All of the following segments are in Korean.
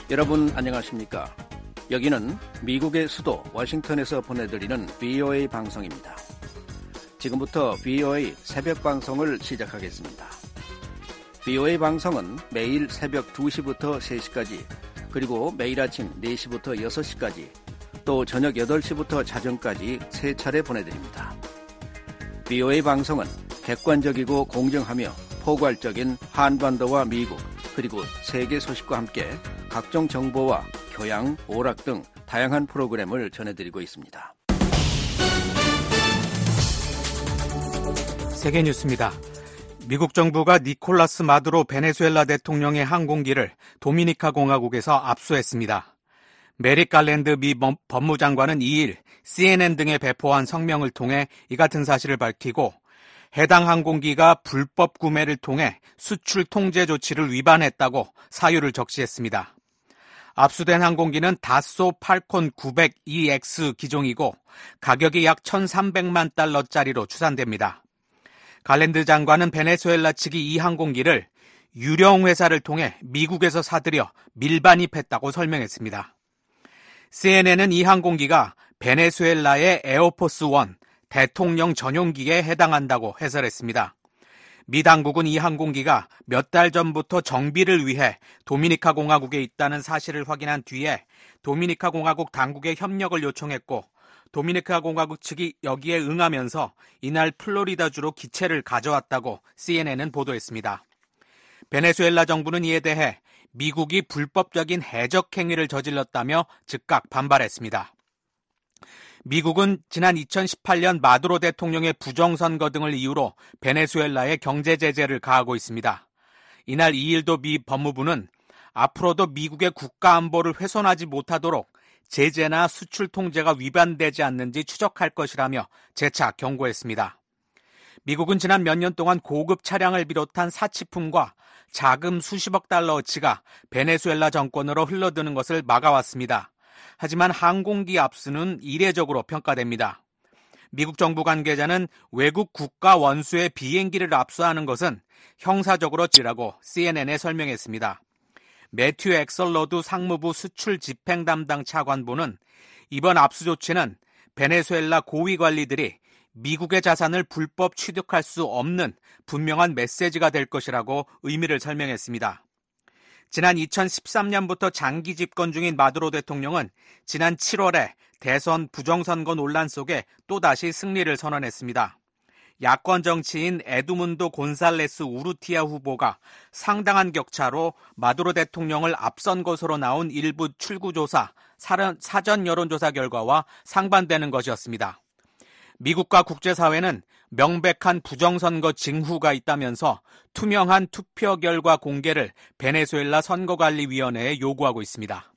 여러분 안녕하십니까? 여기는 미국의 수도 워싱턴에서 보내드리는 VOA 방송입니다. 지금부터 VOA 새벽 방송을 시작하겠습니다. VOA 방송은 매일 새벽 2시부터 3시까지, 그리고 매일 아침 4시부터 6시까지, 또 저녁 8시부터 자정까지 3차례 보내드립니다. VOA 방송은 객관적이고 공정하며 포괄적인 한반도와 미국, 그리고 세계 소식과 함께 각종 정보와 교양, 오락 등 다양한 프로그램을 전해드리고 있습니다. 세계 뉴스입니다. 미국 정부가 니콜라스 마두로 베네수엘라 대통령의 항공기를 도미니카 공화국에서 압수했습니다. 메릭 갈랜드 미 법무장관은 2일 CNN 등에 배포한 성명을 통해 이 같은 사실을 밝히고, 해당 항공기가 불법 구매를 통해 수출 통제 조치를 위반했다고 사유를 적시했습니다. 압수된 항공기는 다소 팔콘 900EX 기종이고 가격이 약 1,300만 달러짜리로 추산됩니다. 갈랜드 장관은 베네수엘라 측이 이 항공기를 유령 회사를 통해 미국에서 사들여 밀반입했다고 설명했습니다. CNN은 이 항공기가 베네수엘라의 에어포스 1 대통령 전용기에 해당한다고 해설했습니다. 미 당국은 이 항공기가 몇 달 전부터 정비를 위해 도미니카 공화국에 있다는 사실을 확인한 뒤에 도미니카 공화국 당국에 협력을 요청했고, 도미니카 공화국 측이 여기에 응하면서 이날 플로리다주로 기체를 가져왔다고 CNN은 보도했습니다. 베네수엘라 정부는 이에 대해 미국이 불법적인 해적 행위를 저질렀다며 즉각 반발했습니다. 미국은 지난 2018년 마두로 대통령의 부정선거 등을 이유로 베네수엘라에 경제 제재를 가하고 있습니다. 이날 2일도 미 법무부는 앞으로도 미국의 국가 안보를 훼손하지 못하도록 제재나 수출 통제가 위반되지 않는지 추적할 것이라며 재차 경고했습니다. 미국은 지난 몇 년 동안 고급 차량을 비롯한 사치품과 자금 수십억 달러어치가 베네수엘라 정권으로 흘러드는 것을 막아왔습니다. 하지만 항공기 압수는 이례적으로 평가됩니다. 미국 정부 관계자는 외국 국가 원수의 비행기를 압수하는 것은 형사적으로 지라고 CNN에 설명했습니다. 매튜 엑설러두 상무부 수출 집행 담당 차관보는 이번 압수 조치는 베네수엘라 고위 관리들이 미국의 자산을 불법 취득할 수 없는 분명한 메시지가 될 것이라고 의미를 설명했습니다. 지난 2013년부터 장기 집권 중인 마두로 대통령은 지난 7월에 대선 부정선거 논란 속에 또다시 승리를 선언했습니다. 야권 정치인 에두문도 곤살레스 우르티아 후보가 상당한 격차로 마두로 대통령을 앞선 것으로 나온 일부 출구조사, 사전 여론조사 결과와 상반되는 것이었습니다. 미국과 국제사회는 명백한 부정선거 징후가 있다면서 투명한 투표 결과 공개를 베네수엘라 선거관리위원회에 요구하고 있습니다.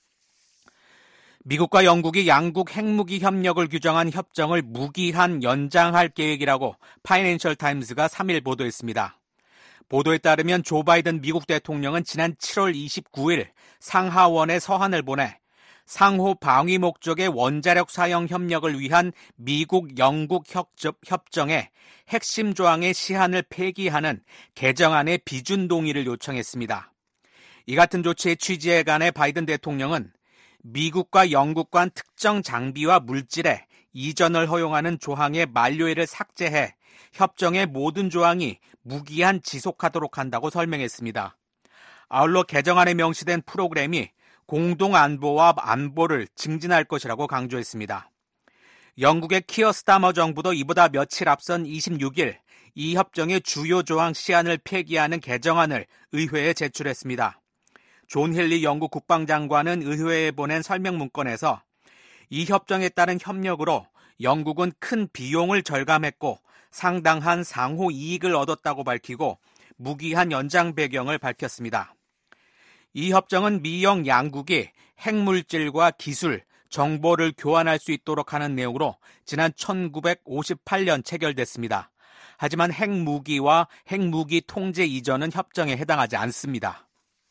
미국과 영국이 양국 핵무기 협력을 규정한 협정을 무기한 연장할 계획이라고 파이낸셜 타임스가 3일 보도했습니다. 보도에 따르면 조 바이든 미국 대통령은 지난 7월 29일 상하원에 서한을 보내 상호 방위 목적의 원자력 사용 협력을 위한 미국-영국 협정의 핵심 조항의 시한을 폐기하는 개정안의 비준 동의를 요청했습니다. 이 같은 조치의 취지에 관해 바이든 대통령은 미국과 영국 간 특정 장비와 물질의 이전을 허용하는 조항의 만료일을 삭제해 협정의 모든 조항이 무기한 지속하도록 한다고 설명했습니다. 아울러 개정안에 명시된 프로그램이 공동 안보와 안보를 증진할 것이라고 강조했습니다. 영국의 키어 스타머 정부도 이보다 며칠 앞선 26일 이 협정의 주요 조항 시한을 폐기하는 개정안을 의회에 제출했습니다. 존 힐리 영국 국방장관은 의회에 보낸 설명 문건에서 이 협정에 따른 협력으로 영국은 큰 비용을 절감했고 상당한 상호 이익을 얻었다고 밝히고 무기한 연장 배경을 밝혔습니다. 이 협정은 미영 양국이 핵물질과 기술, 정보를 교환할 수 있도록 하는 내용으로 지난 1958년 체결됐습니다. 하지만 핵무기와 핵무기 통제 이전은 협정에 해당하지 않습니다.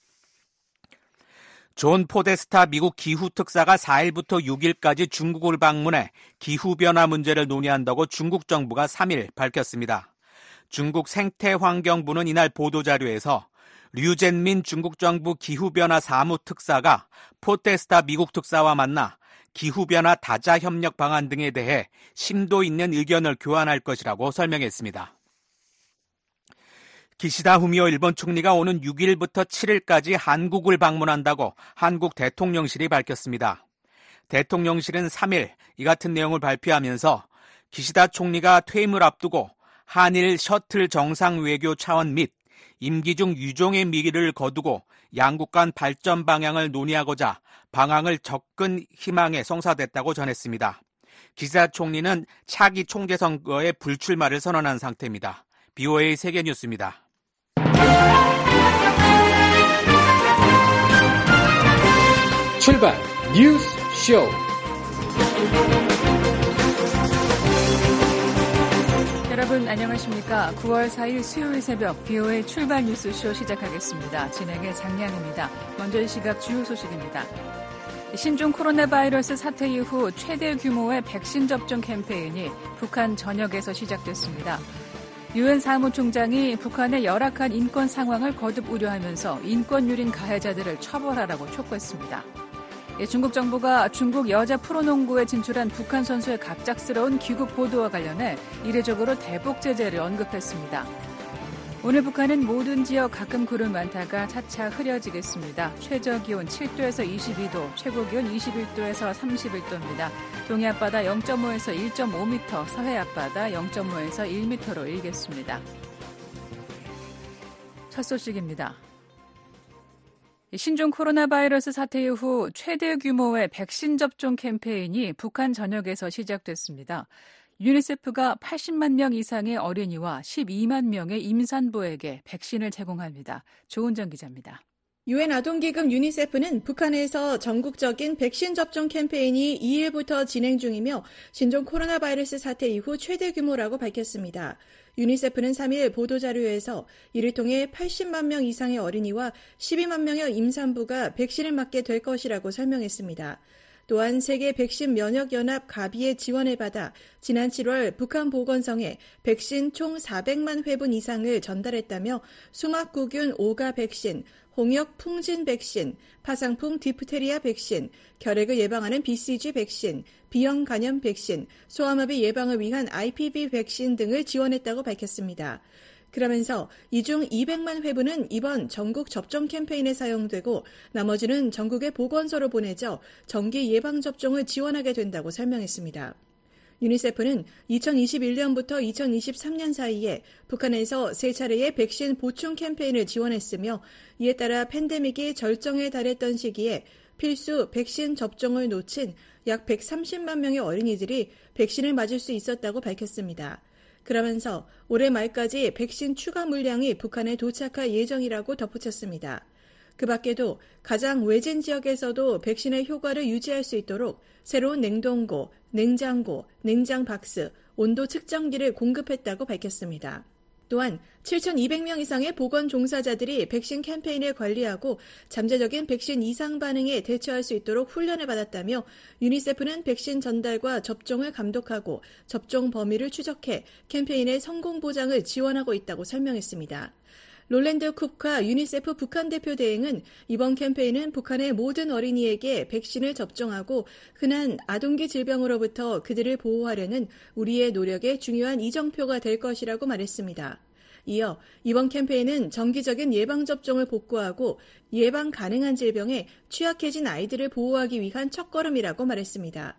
존 포데스타 미국 기후특사가 4일부터 6일까지 중국을 방문해 기후변화 문제를 논의한다고 중국 정부가 3일 밝혔습니다. 중국 생태환경부는 이날 보도자료에서 류젠민 중국 정부 기후변화 사무특사가 포테스타 미국 특사와 만나 기후변화 다자 협력 방안 등에 대해 심도 있는 의견을 교환할 것이라고 설명했습니다. 기시다 후미오 일본 총리가 오는 6일부터 7일까지 한국을 방문한다고 한국 대통령실이 밝혔습니다. 대통령실은 3일 이 같은 내용을 발표하면서 기시다 총리가 퇴임을 앞두고 한일 셔틀 정상외교 차원 및 임기 중 유종의 미를 거두고 양국 간 발전 방향을 논의하고자 방향을 접근 희망에 성사됐다고 전했습니다. 기시다 총리는 차기 총재 선거에 불출마를 선언한 상태입니다. BOA 세계뉴스입니다. 출발 뉴스 쇼. 여러분 안녕하십니까? 9월 4일 수요일 새벽 BOA 출발 뉴스쇼 시작하겠습니다. 진행의 장량입니다. 먼저 이 시각 주요 소식입니다. 신종 코로나 바이러스 사태 이후 최대 규모의 백신 접종 캠페인이 북한 전역에서 시작됐습니다. 유엔 사무총장이 북한의 열악한 인권 상황을 거듭 우려하면서 인권유린 가해자들을 처벌하라고 촉구했습니다. 중국 정부가 중국 여자 프로농구에 진출한 북한 선수의 갑작스러운 귀국 보도와 관련해 이례적으로 대북 제재를 언급했습니다. 오늘 북한은 모든 지역 가끔 구름 많다가 차차 흐려지겠습니다. 최저기온 7도에서 22도, 최고기온 21도에서 31도입니다. 동해 앞바다 0.5에서 1.5m, 서해 앞바다 0.5에서 1m로 일겠습니다. 첫 소식입니다. 신종 코로나 바이러스 사태 이후 최대 규모의 백신 접종 캠페인이 북한 전역에서 시작됐습니다. 유니세프가 80만 명 이상의 어린이와 12만 명의 임산부에게 백신을 제공합니다. 조은정 기자입니다. 유엔 아동기금 유니세프는 북한에서 전국적인 백신 접종 캠페인이 2일부터 진행 중이며 신종 코로나 바이러스 사태 이후 최대 규모라고 밝혔습니다. 유니세프는 3일 보도자료에서 이를 통해 80만 명 이상의 어린이와 12만 명의 임산부가 백신을 맞게 될 것이라고 설명했습니다. 또한 세계 백신 면역연합 가비의 지원을 받아 지난 7월 북한 보건성에 백신 총 400만 회분 이상을 전달했다며 수막구균 5가 백신, 홍역 풍진 백신, 파상풍 디프테리아 백신, 결핵을 예방하는 BCG 백신, B형 간염 백신, 소아마비 예방을 위한 IPV 백신 등을 지원했다고 밝혔습니다. 그러면서 이 중 200만 회분은 이번 전국 접종 캠페인에 사용되고 나머지는 전국의 보건소로 보내져 정기 예방접종을 지원하게 된다고 설명했습니다. 유니세프는 2021년부터 2023년 사이에 북한에서 3차례의 백신 보충 캠페인을 지원했으며 이에 따라 팬데믹이 절정에 달했던 시기에 필수 백신 접종을 놓친 약 130만 명의 어린이들이 백신을 맞을 수 있었다고 밝혔습니다. 그러면서 올해 말까지 백신 추가 물량이 북한에 도착할 예정이라고 덧붙였습니다. 그 밖에도 가장 외진 지역에서도 백신의 효과를 유지할 수 있도록 새로운 냉동고, 냉장고, 냉장박스, 온도 측정기를 공급했다고 밝혔습니다. 또한 7,200명 이상의 보건 종사자들이 백신 캠페인을 관리하고 잠재적인 백신 이상 반응에 대처할 수 있도록 훈련을 받았다며 유니세프는 백신 전달과 접종을 감독하고 접종 범위를 추적해 캠페인의 성공 보장을 지원하고 있다고 설명했습니다. 롤랜드 쿱카 유니세프 북한 대표 대행은 이번 캠페인은 북한의 모든 어린이에게 백신을 접종하고 흔한 아동기 질병으로부터 그들을 보호하려는 우리의 노력의 중요한 이정표가 될 것이라고 말했습니다. 이어 이번 캠페인은 정기적인 예방접종을 복구하고 예방 가능한 질병에 취약해진 아이들을 보호하기 위한 첫걸음이라고 말했습니다.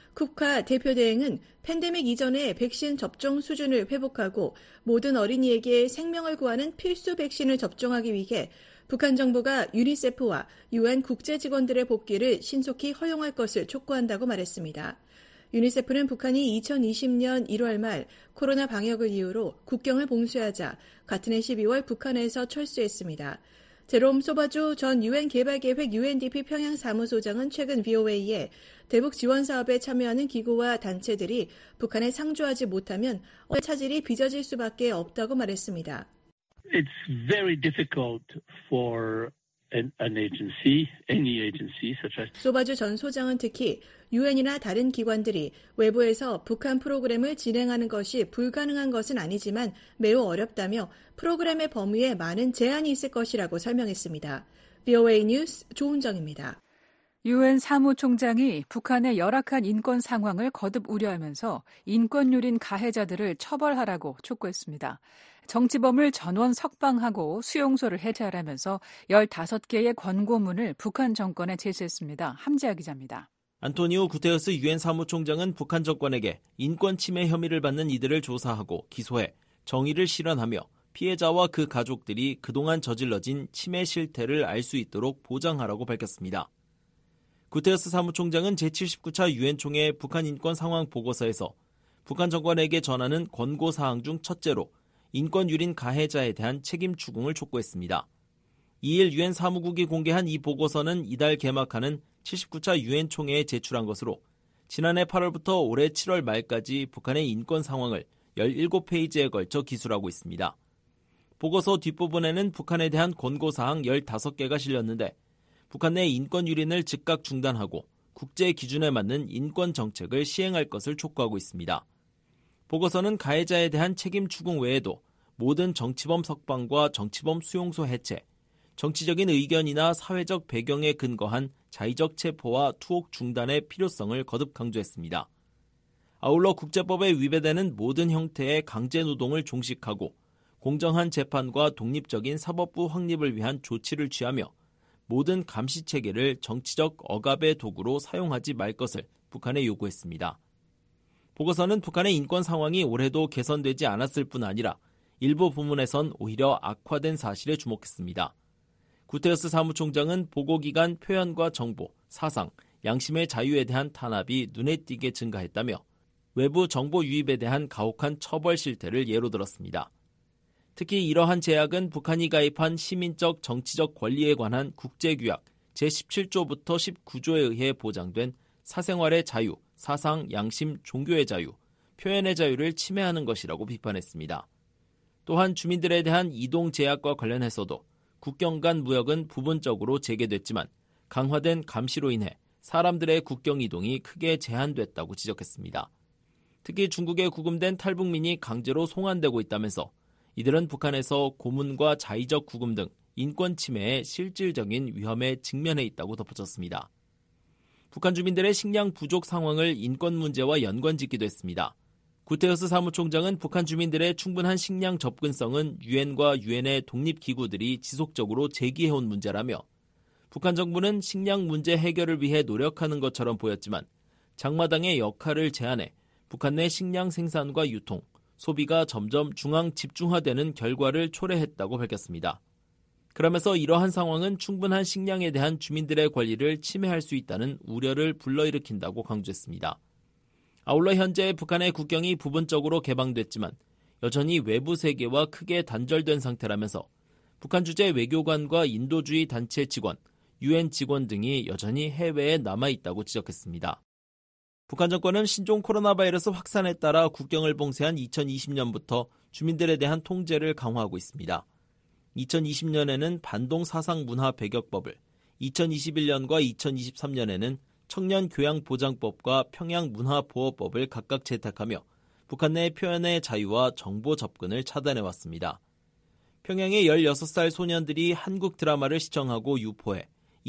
쿱카 대표 대행은 팬데믹 이전의 백신 접종 수준을 회복하고 모든 어린이에게 생명을 구하는 필수 백신을 접종하기 위해 북한 정부가 유니세프와 유엔 국제 직원들의 복귀를 신속히 허용할 것을 촉구한다고 말했습니다. 유니세프는 북한이 2020년 1월 말 코로나 방역을 이유로 국경을 봉쇄하자 같은 해 12월 북한에서 철수했습니다. 제롬 소바주 전 유엔 개발계획 UNDP 평양 사무소장은 최근 BOA에 대북 지원 사업에 참여하는 기구와 단체들이 북한에 상주하지 못하면 차질이 빚어질 수밖에 없다고 말했습니다. It's very difficult for an agency, any agency such as 소바주 전 소장은 특히 유엔이나 다른 기관들이 외부에서 북한 프로그램을 진행하는 것이 불가능한 것은 아니지만 매우 어렵다며 프로그램의 범위에 많은 제한이 있을 것이라고 설명했습니다. VOA 뉴스 조은정입니다. 유엔 사무총장이 북한의 열악한 인권 상황을 거듭 우려하면서 인권유린 가해자들을 처벌하라고 촉구했습니다. 정치범을 전원 석방하고 수용소를 해제하라면서 15개의 권고문을 북한 정권에 제시했습니다. 함지아 기자입니다. 안토니오 구테르스 유엔 사무총장은 북한 정권에게 인권 침해 혐의를 받는 이들을 조사하고 기소해 정의를 실현하며 피해자와 그 가족들이 그동안 저질러진 침해 실태를 알 수 있도록 보장하라고 밝혔습니다. 구테르스 사무총장은 제79차 유엔 총회 북한 인권 상황 보고서에서 북한 정권에게 전하는 권고 사항 중 첫째로 인권 유린 가해자에 대한 책임 추궁을 촉구했습니다. 2일 유엔 사무국이 공개한 이 보고서는 이달 개막하는 79차 유엔 총회에 제출한 것으로 지난해 8월부터 올해 7월 말까지 북한의 인권 상황을 17페이지에 걸쳐 기술하고 있습니다. 보고서 뒷부분에는 북한에 대한 권고사항 15개가 실렸는데 북한 내 인권 유린을 즉각 중단하고 국제 기준에 맞는 인권 정책을 시행할 것을 촉구하고 있습니다. 보고서는 가해자에 대한 책임 추궁 외에도 모든 정치범 석방과 정치범 수용소 해체, 정치적인 의견이나 사회적 배경에 근거한 자의적 체포와 투옥 중단의 필요성을 거듭 강조했습니다. 아울러 국제법에 위배되는 모든 형태의 강제 노동을 종식하고 공정한 재판과 독립적인 사법부 확립을 위한 조치를 취하며 모든 감시 체계를 정치적 억압의 도구로 사용하지 말 것을 북한에 요구했습니다. 보고서는 북한의 인권 상황이 올해도 개선되지 않았을 뿐 아니라 일부 부문에선 오히려 악화된 사실에 주목했습니다. 구테르스 사무총장은 보고기간 표현과 정보, 사상, 양심의 자유에 대한 탄압이 눈에 띄게 증가했다며 외부 정보 유입에 대한 가혹한 처벌 실태를 예로 들었습니다. 특히 이러한 제약은 북한이 가입한 시민적 정치적 권리에 관한 국제규약 제17조부터 19조에 의해 보장된 사생활의 자유, 사상, 양심, 종교의 자유, 표현의 자유를 침해하는 것이라고 비판했습니다. 또한 주민들에 대한 이동 제약과 관련해서도 국경 간 무역은 부분적으로 재개됐지만 강화된 감시로 인해 사람들의 국경 이동이 크게 제한됐다고 지적했습니다. 특히 중국에 구금된 탈북민이 강제로 송환되고 있다면서 이들은 북한에서 고문과 자의적 구금 등 인권 침해의 실질적인 위험에 직면해 있다고 덧붙였습니다. 북한 주민들의 식량 부족 상황을 인권 문제와 연관짓기도 했습니다. 구테르스 사무총장은 북한 주민들의 충분한 식량 접근성은 유엔과 유엔의 독립기구들이 지속적으로 제기해온 문제라며 북한 정부는 식량 문제 해결을 위해 노력하는 것처럼 보였지만 장마당의 역할을 제한해 북한 내 식량 생산과 유통, 소비가 점점 중앙 집중화되는 결과를 초래했다고 밝혔습니다. 그러면서 이러한 상황은 충분한 식량에 대한 주민들의 권리를 침해할 수 있다는 우려를 불러일으킨다고 강조했습니다. 아울러 현재 북한의 국경이 부분적으로 개방됐지만 여전히 외부 세계와 크게 단절된 상태라면서 북한 주재 외교관과 인도주의 단체 직원, 유엔 직원 등이 여전히 해외에 남아있다고 지적했습니다. 북한 정권은 신종 코로나 바이러스 확산에 따라 국경을 봉쇄한 2020년부터 주민들에 대한 통제를 강화하고 있습니다. 2020년에는 반동 사상 문화 배격법을, 2021년과 2023년에는 청년 교양 보장법과 평양 문화 보호법을 각각 채택하며 북한 내 표현의 자유와 정보 접근을 차단해왔습니다. 평양의 16살 소년들이 한국 드라마를 시청하고 유포해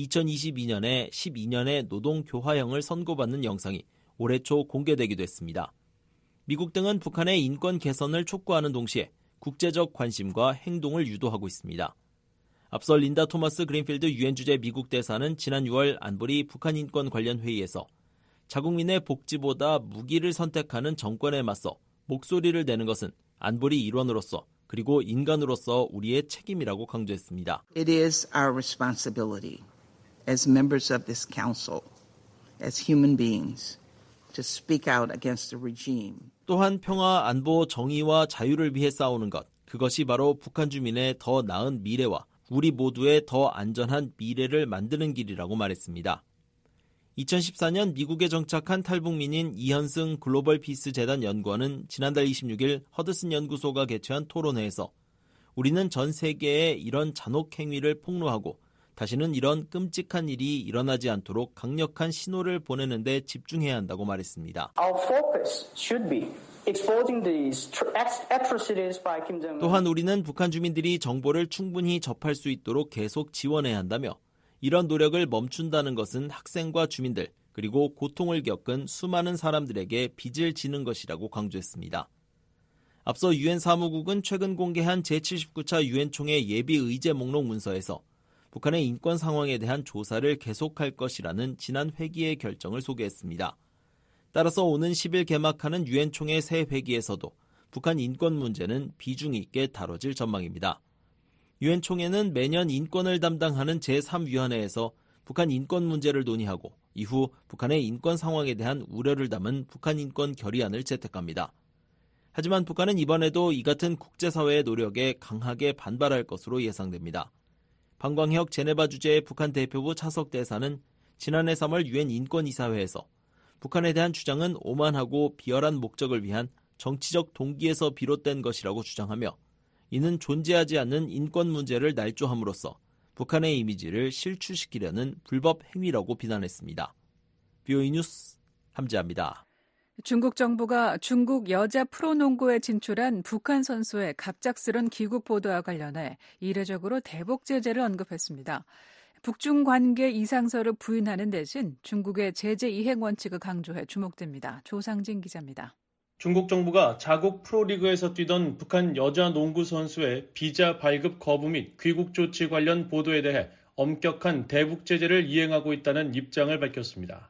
2022년에 12년의 노동 교화형을 선고받는 영상이 올해 초 공개되기도 했습니다. 미국 등은 북한의 인권 개선을 촉구하는 동시에 국제적 관심과 행동을 유도하고 있습니다. 앞서 린다 토마스 그린필드 유엔 주재 미국 대사는 지난 6월 안보리 북한 인권 관련 회의에서 자국민의 복지보다 무기를 선택하는 정권에 맞서 목소리를 내는 것은 안보리 일원으로서 그리고 인간으로서 우리의 책임이라고 강조했습니다. It is our responsibility as members of this council, as human beings, to speak out against the regime. 또한 평화, 안보, 정의와 자유를 위해 싸우는 것, 그것이 바로 북한 주민의 더 나은 미래와 우리 모두의 더 안전한 미래를 만드는 길이라고 말했습니다. 2014년 미국에 정착한 탈북민인 이현승 글로벌 피스 재단 연구원은 지난달 26일 허드슨 연구소가 개최한 토론회에서 우리는 전 세계에 이런 잔혹 행위를 폭로하고 다시는 이런 끔찍한 일이 일어나지 않도록 강력한 신호를 보내는 데 집중해야 한다고 말했습니다. 또한 우리는 북한 주민들이 정보를 충분히 접할 수 있도록 계속 지원해야 한다며 이런 노력을 멈춘다는 것은 학생과 주민들 그리고 고통을 겪은 수많은 사람들에게 빚을 지는 것이라고 강조했습니다. 앞서 유엔 사무국은 최근 공개한 제79차 유엔 총회 예비 의제 목록 문서에서 북한의 인권 상황에 대한 조사를 계속할 것이라는 지난 회기의 결정을 소개했습니다. 따라서 오는 10일 개막하는 유엔 총회 새 회기에서도 북한 인권 문제는 비중 있게 다뤄질 전망입니다. 유엔 총회는 매년 인권을 담당하는 제3위원회에서 북한 인권 문제를 논의하고 이후 북한의 인권 상황에 대한 우려를 담은 북한 인권 결의안을 채택합니다. 하지만 북한은 이번에도 이 같은 국제사회의 노력에 강하게 반발할 것으로 예상됩니다. 방광혁 제네바 주재의 북한 대표부 차석 대사는 지난해 3월 유엔 인권이사회에서 북한에 대한 주장은 오만하고 비열한 목적을 위한 정치적 동기에서 비롯된 것이라고 주장하며 이는 존재하지 않는 인권 문제를 날조함으로써 북한의 이미지를 실추시키려는 불법 행위라고 비난했습니다. BOE 뉴스 함지아입니다. 중국 정부가 중국 여자 프로농구에 진출한 북한 선수의 갑작스런 귀국 보도와 관련해 이례적으로 대북 제재를 언급했습니다. 북중 관계 이상설을 부인하는 대신 중국의 제재 이행 원칙을 강조해 주목됩니다. 조상진 기자입니다. 중국 정부가 자국 프로리그에서 뛰던 북한 여자 농구 선수의 비자 발급 거부 및 귀국 조치 관련 보도에 대해 엄격한 대북 제재를 이행하고 있다는 입장을 밝혔습니다.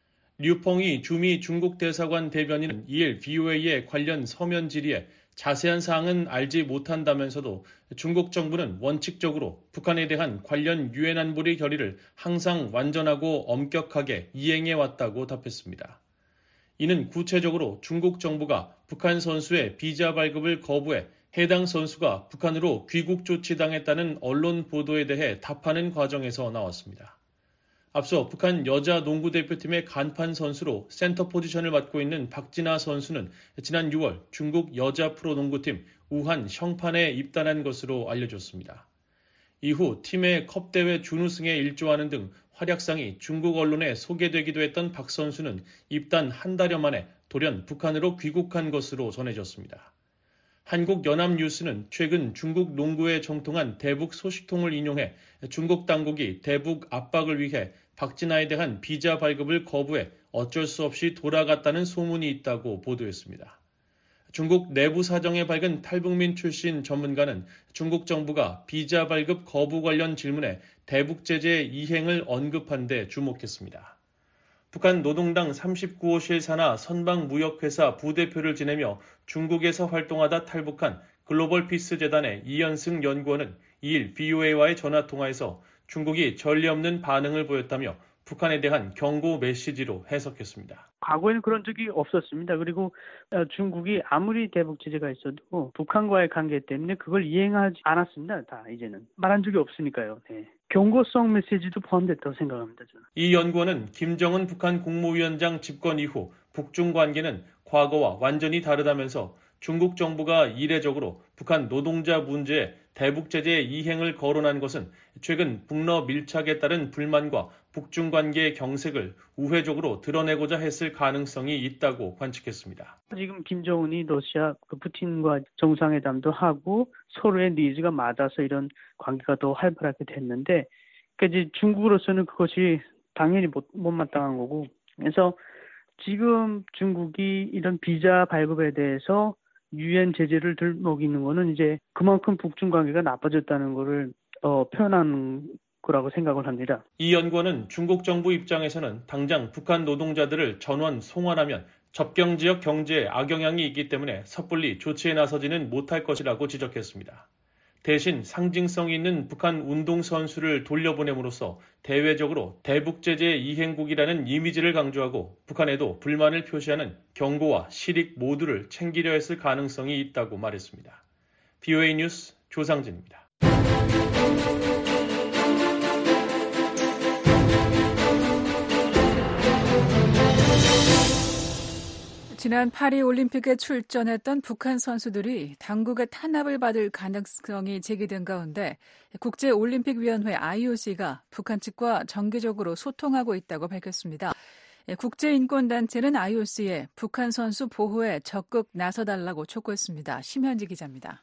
류펑이 주미 중국 대사관 대변인은 2일 VOA의 관련 서면 질의에 자세한 사항은 알지 못한다면서도 중국 정부는 원칙적으로 북한에 대한 관련 유엔 안보리 결의를 항상 완전하고 엄격하게 이행해 왔다고 답했습니다. 이는 구체적으로 중국 정부가 북한 선수의 비자 발급을 거부해 해당 선수가 북한으로 귀국 조치당했다는 언론 보도에 대해 답하는 과정에서 나왔습니다. 앞서 북한 여자 농구 대표팀의 간판 선수로 센터 포지션을 맡고 있는 박진아 선수는 지난 6월 중국 여자 프로농구팀 우한 셩판에 입단한 것으로 알려졌습니다. 이후 팀의 컵대회 준우승에 일조하는 등 활약상이 중국 언론에 소개되기도 했던 박 선수는 입단 한 달여 만에 돌연 북한으로 귀국한 것으로 전해졌습니다. 한국연합뉴스는 최근 중국 농구에 정통한 대북 소식통을 인용해 중국 당국이 대북 압박을 위해 박진아에 대한 비자 발급을 거부해 어쩔 수 없이 돌아갔다는 소문이 있다고 보도했습니다. 중국 내부 사정에 밝은 탈북민 출신 전문가는 중국 정부가 비자 발급 거부 관련 질문에 대북 제재 이행을 언급한 데 주목했습니다. 북한 노동당 39호실 산하 선방무역회사 부대표를 지내며 중국에서 활동하다 탈북한 글로벌 피스 재단의 이현승 연구원은 2일 VOA와의 전화통화에서 중국이 전례 없는 반응을 보였다며 북한에 대한 경고 메시지로 해석했습니다. 과거에는 그런 적이 없었습니다. 그리고 중국이 아무리 대북 제재가 있어도 북한과의 관계 때문에 그걸 이행하지 않았습니다. 다 이제는 말한 적이 없으니까요. 네. 경고성 메시지도 포함됐다고 생각합니다. 저는. 이 연구원은 김정은 북한 국무위원장 집권 이후 북중 관계는 과거와 완전히 다르다면서 중국 정부가 이례적으로 북한 노동자 문제에 대북 제재 이행을 거론한 것은 최근 북러 밀착에 따른 불만과 북중 관계의 경색을 우회적으로 드러내고자 했을 가능성이 있다고 관측했습니다. 지금 김정은이 러시아 푸틴과 정상회담도 하고 서로의 니즈가 맞아서 이런 관계가 더 활발하게 됐는데 그러니까 이제 중국으로서는 그것이 당연히 못마땅한 거고 그래서 지금 중국이 이런 비자 발급에 대해서 유엔 제재를 들먹이는 거는 이제 그만큼 북중 관계가 나빠졌다는 거를 표현하는 거라고 생각을 합니다. 이 연구원은 중국 정부 입장에서는 당장 북한 노동자들을 전원 송환하면 접경 지역 경제에 악영향이 있기 때문에 섣불리 조치에 나서지는 못할 것이라고 지적했습니다. 대신 상징성이 있는 북한 운동선수를 돌려보냄으로써 대외적으로 대북 제재 이행국이라는 이미지를 강조하고 북한에도 불만을 표시하는 경고와 실익 모두를 챙기려 했을 가능성이 있다고 말했습니다. BOA 뉴스 조상진입니다. 지난 파리 올림픽에 출전했던 북한 선수들이 당국의 탄압을 받을 가능성이 제기된 가운데 국제올림픽위원회 IOC가 북한 측과 정기적으로 소통하고 있다고 밝혔습니다. 국제인권단체는 IOC에 북한 선수 보호에 적극 나서달라고 촉구했습니다. 심현지 기자입니다.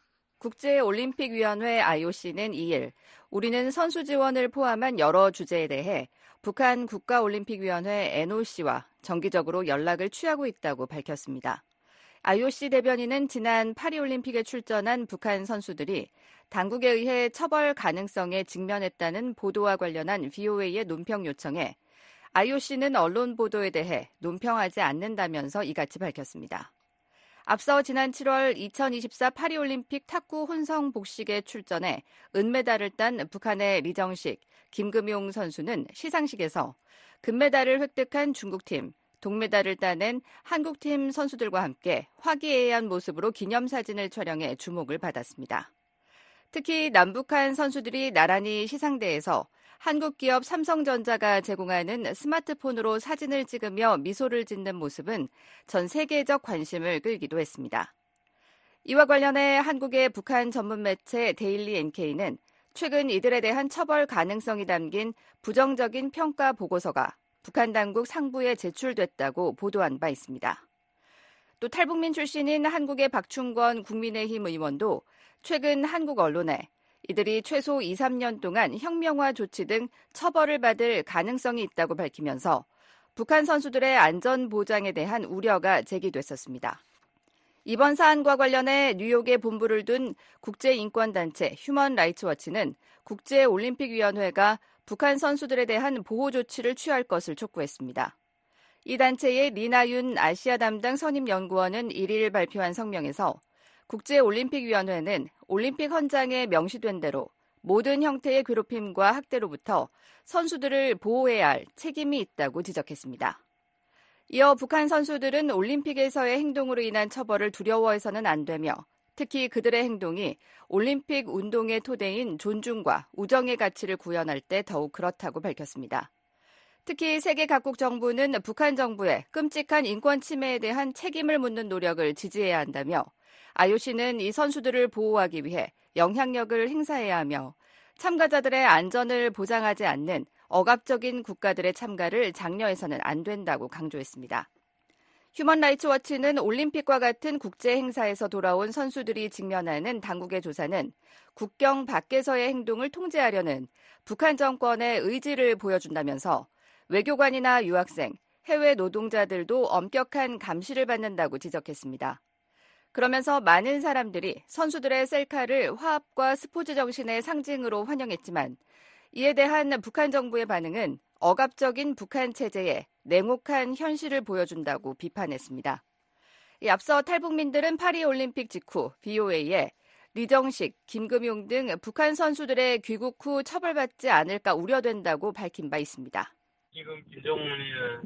국제올림픽위원회 IOC는 2일 우리는 선수 지원을 포함한 여러 주제에 대해 북한 국가올림픽위원회 NOC와 정기적으로 연락을 취하고 있다고 밝혔습니다. IOC 대변인은 지난 파리올림픽에 출전한 북한 선수들이 당국에 의해 처벌 가능성에 직면했다는 보도와 관련한 VOA의 논평 요청에 IOC는 언론 보도에 대해 논평하지 않는다면서 이같이 밝혔습니다. 앞서 지난 7월 2024 파리올림픽 탁구 혼성 복식에 출전해 은메달을 딴 북한의 리정식, 김금용 선수는 시상식에서 금메달을 획득한 중국팀, 동메달을 따낸 한국팀 선수들과 함께 화기애애한 모습으로 기념사진을 촬영해 주목을 받았습니다. 특히 남북한 선수들이 나란히 시상대에서 한국 기업 삼성전자가 제공하는 스마트폰으로 사진을 찍으며 미소를 짓는 모습은 전 세계적 관심을 끌기도 했습니다. 이와 관련해 한국의 북한 전문 매체 데일리 NK는 최근 이들에 대한 처벌 가능성이 담긴 부정적인 평가 보고서가 북한 당국 상부에 제출됐다고 보도한 바 있습니다. 또 탈북민 출신인 한국의 박충권 국민의힘 의원도 최근 한국 언론에 이들이 최소 2, 3년 동안 혁명화 조치 등 처벌을 받을 가능성이 있다고 밝히면서 북한 선수들의 안전 보장에 대한 우려가 제기됐었습니다. 이번 사안과 관련해 뉴욕에 본부를 둔 국제인권단체 휴먼 라이츠 워치는 국제올림픽위원회가 북한 선수들에 대한 보호 조치를 취할 것을 촉구했습니다. 이 단체의 리나윤 아시아 담당 선임연구원은 1일 발표한 성명에서 국제올림픽위원회는 올림픽 헌장에 명시된 대로 모든 형태의 괴롭힘과 학대로부터 선수들을 보호해야 할 책임이 있다고 지적했습니다. 이어 북한 선수들은 올림픽에서의 행동으로 인한 처벌을 두려워해서는 안 되며 특히 그들의 행동이 올림픽 운동의 토대인 존중과 우정의 가치를 구현할 때 더욱 그렇다고 밝혔습니다. 특히 세계 각국 정부는 북한 정부의 끔찍한 인권 침해에 대한 책임을 묻는 노력을 지지해야 한다며 IOC는 이 선수들을 보호하기 위해 영향력을 행사해야 하며 참가자들의 안전을 보장하지 않는 억압적인 국가들의 참가를 장려해서는 안 된다고 강조했습니다. 휴먼 라이츠 워치는 올림픽과 같은 국제 행사에서 돌아온 선수들이 직면하는 당국의 조사는 국경 밖에서의 행동을 통제하려는 북한 정권의 의지를 보여준다면서 외교관이나 유학생, 해외 노동자들도 엄격한 감시를 받는다고 지적했습니다. 그러면서 많은 사람들이 선수들의 셀카를 화합과 스포츠 정신의 상징으로 환영했지만 이에 대한 북한 정부의 반응은 억압적인 북한 체제의 냉혹한 현실을 보여준다고 비판했습니다. 앞서 탈북민들은 파리올림픽 직후 VOA에 리정식, 김금용 등 북한 선수들의 귀국 후 처벌받지 않을까 우려된다고 밝힌 바 있습니다. 지금 김정은이는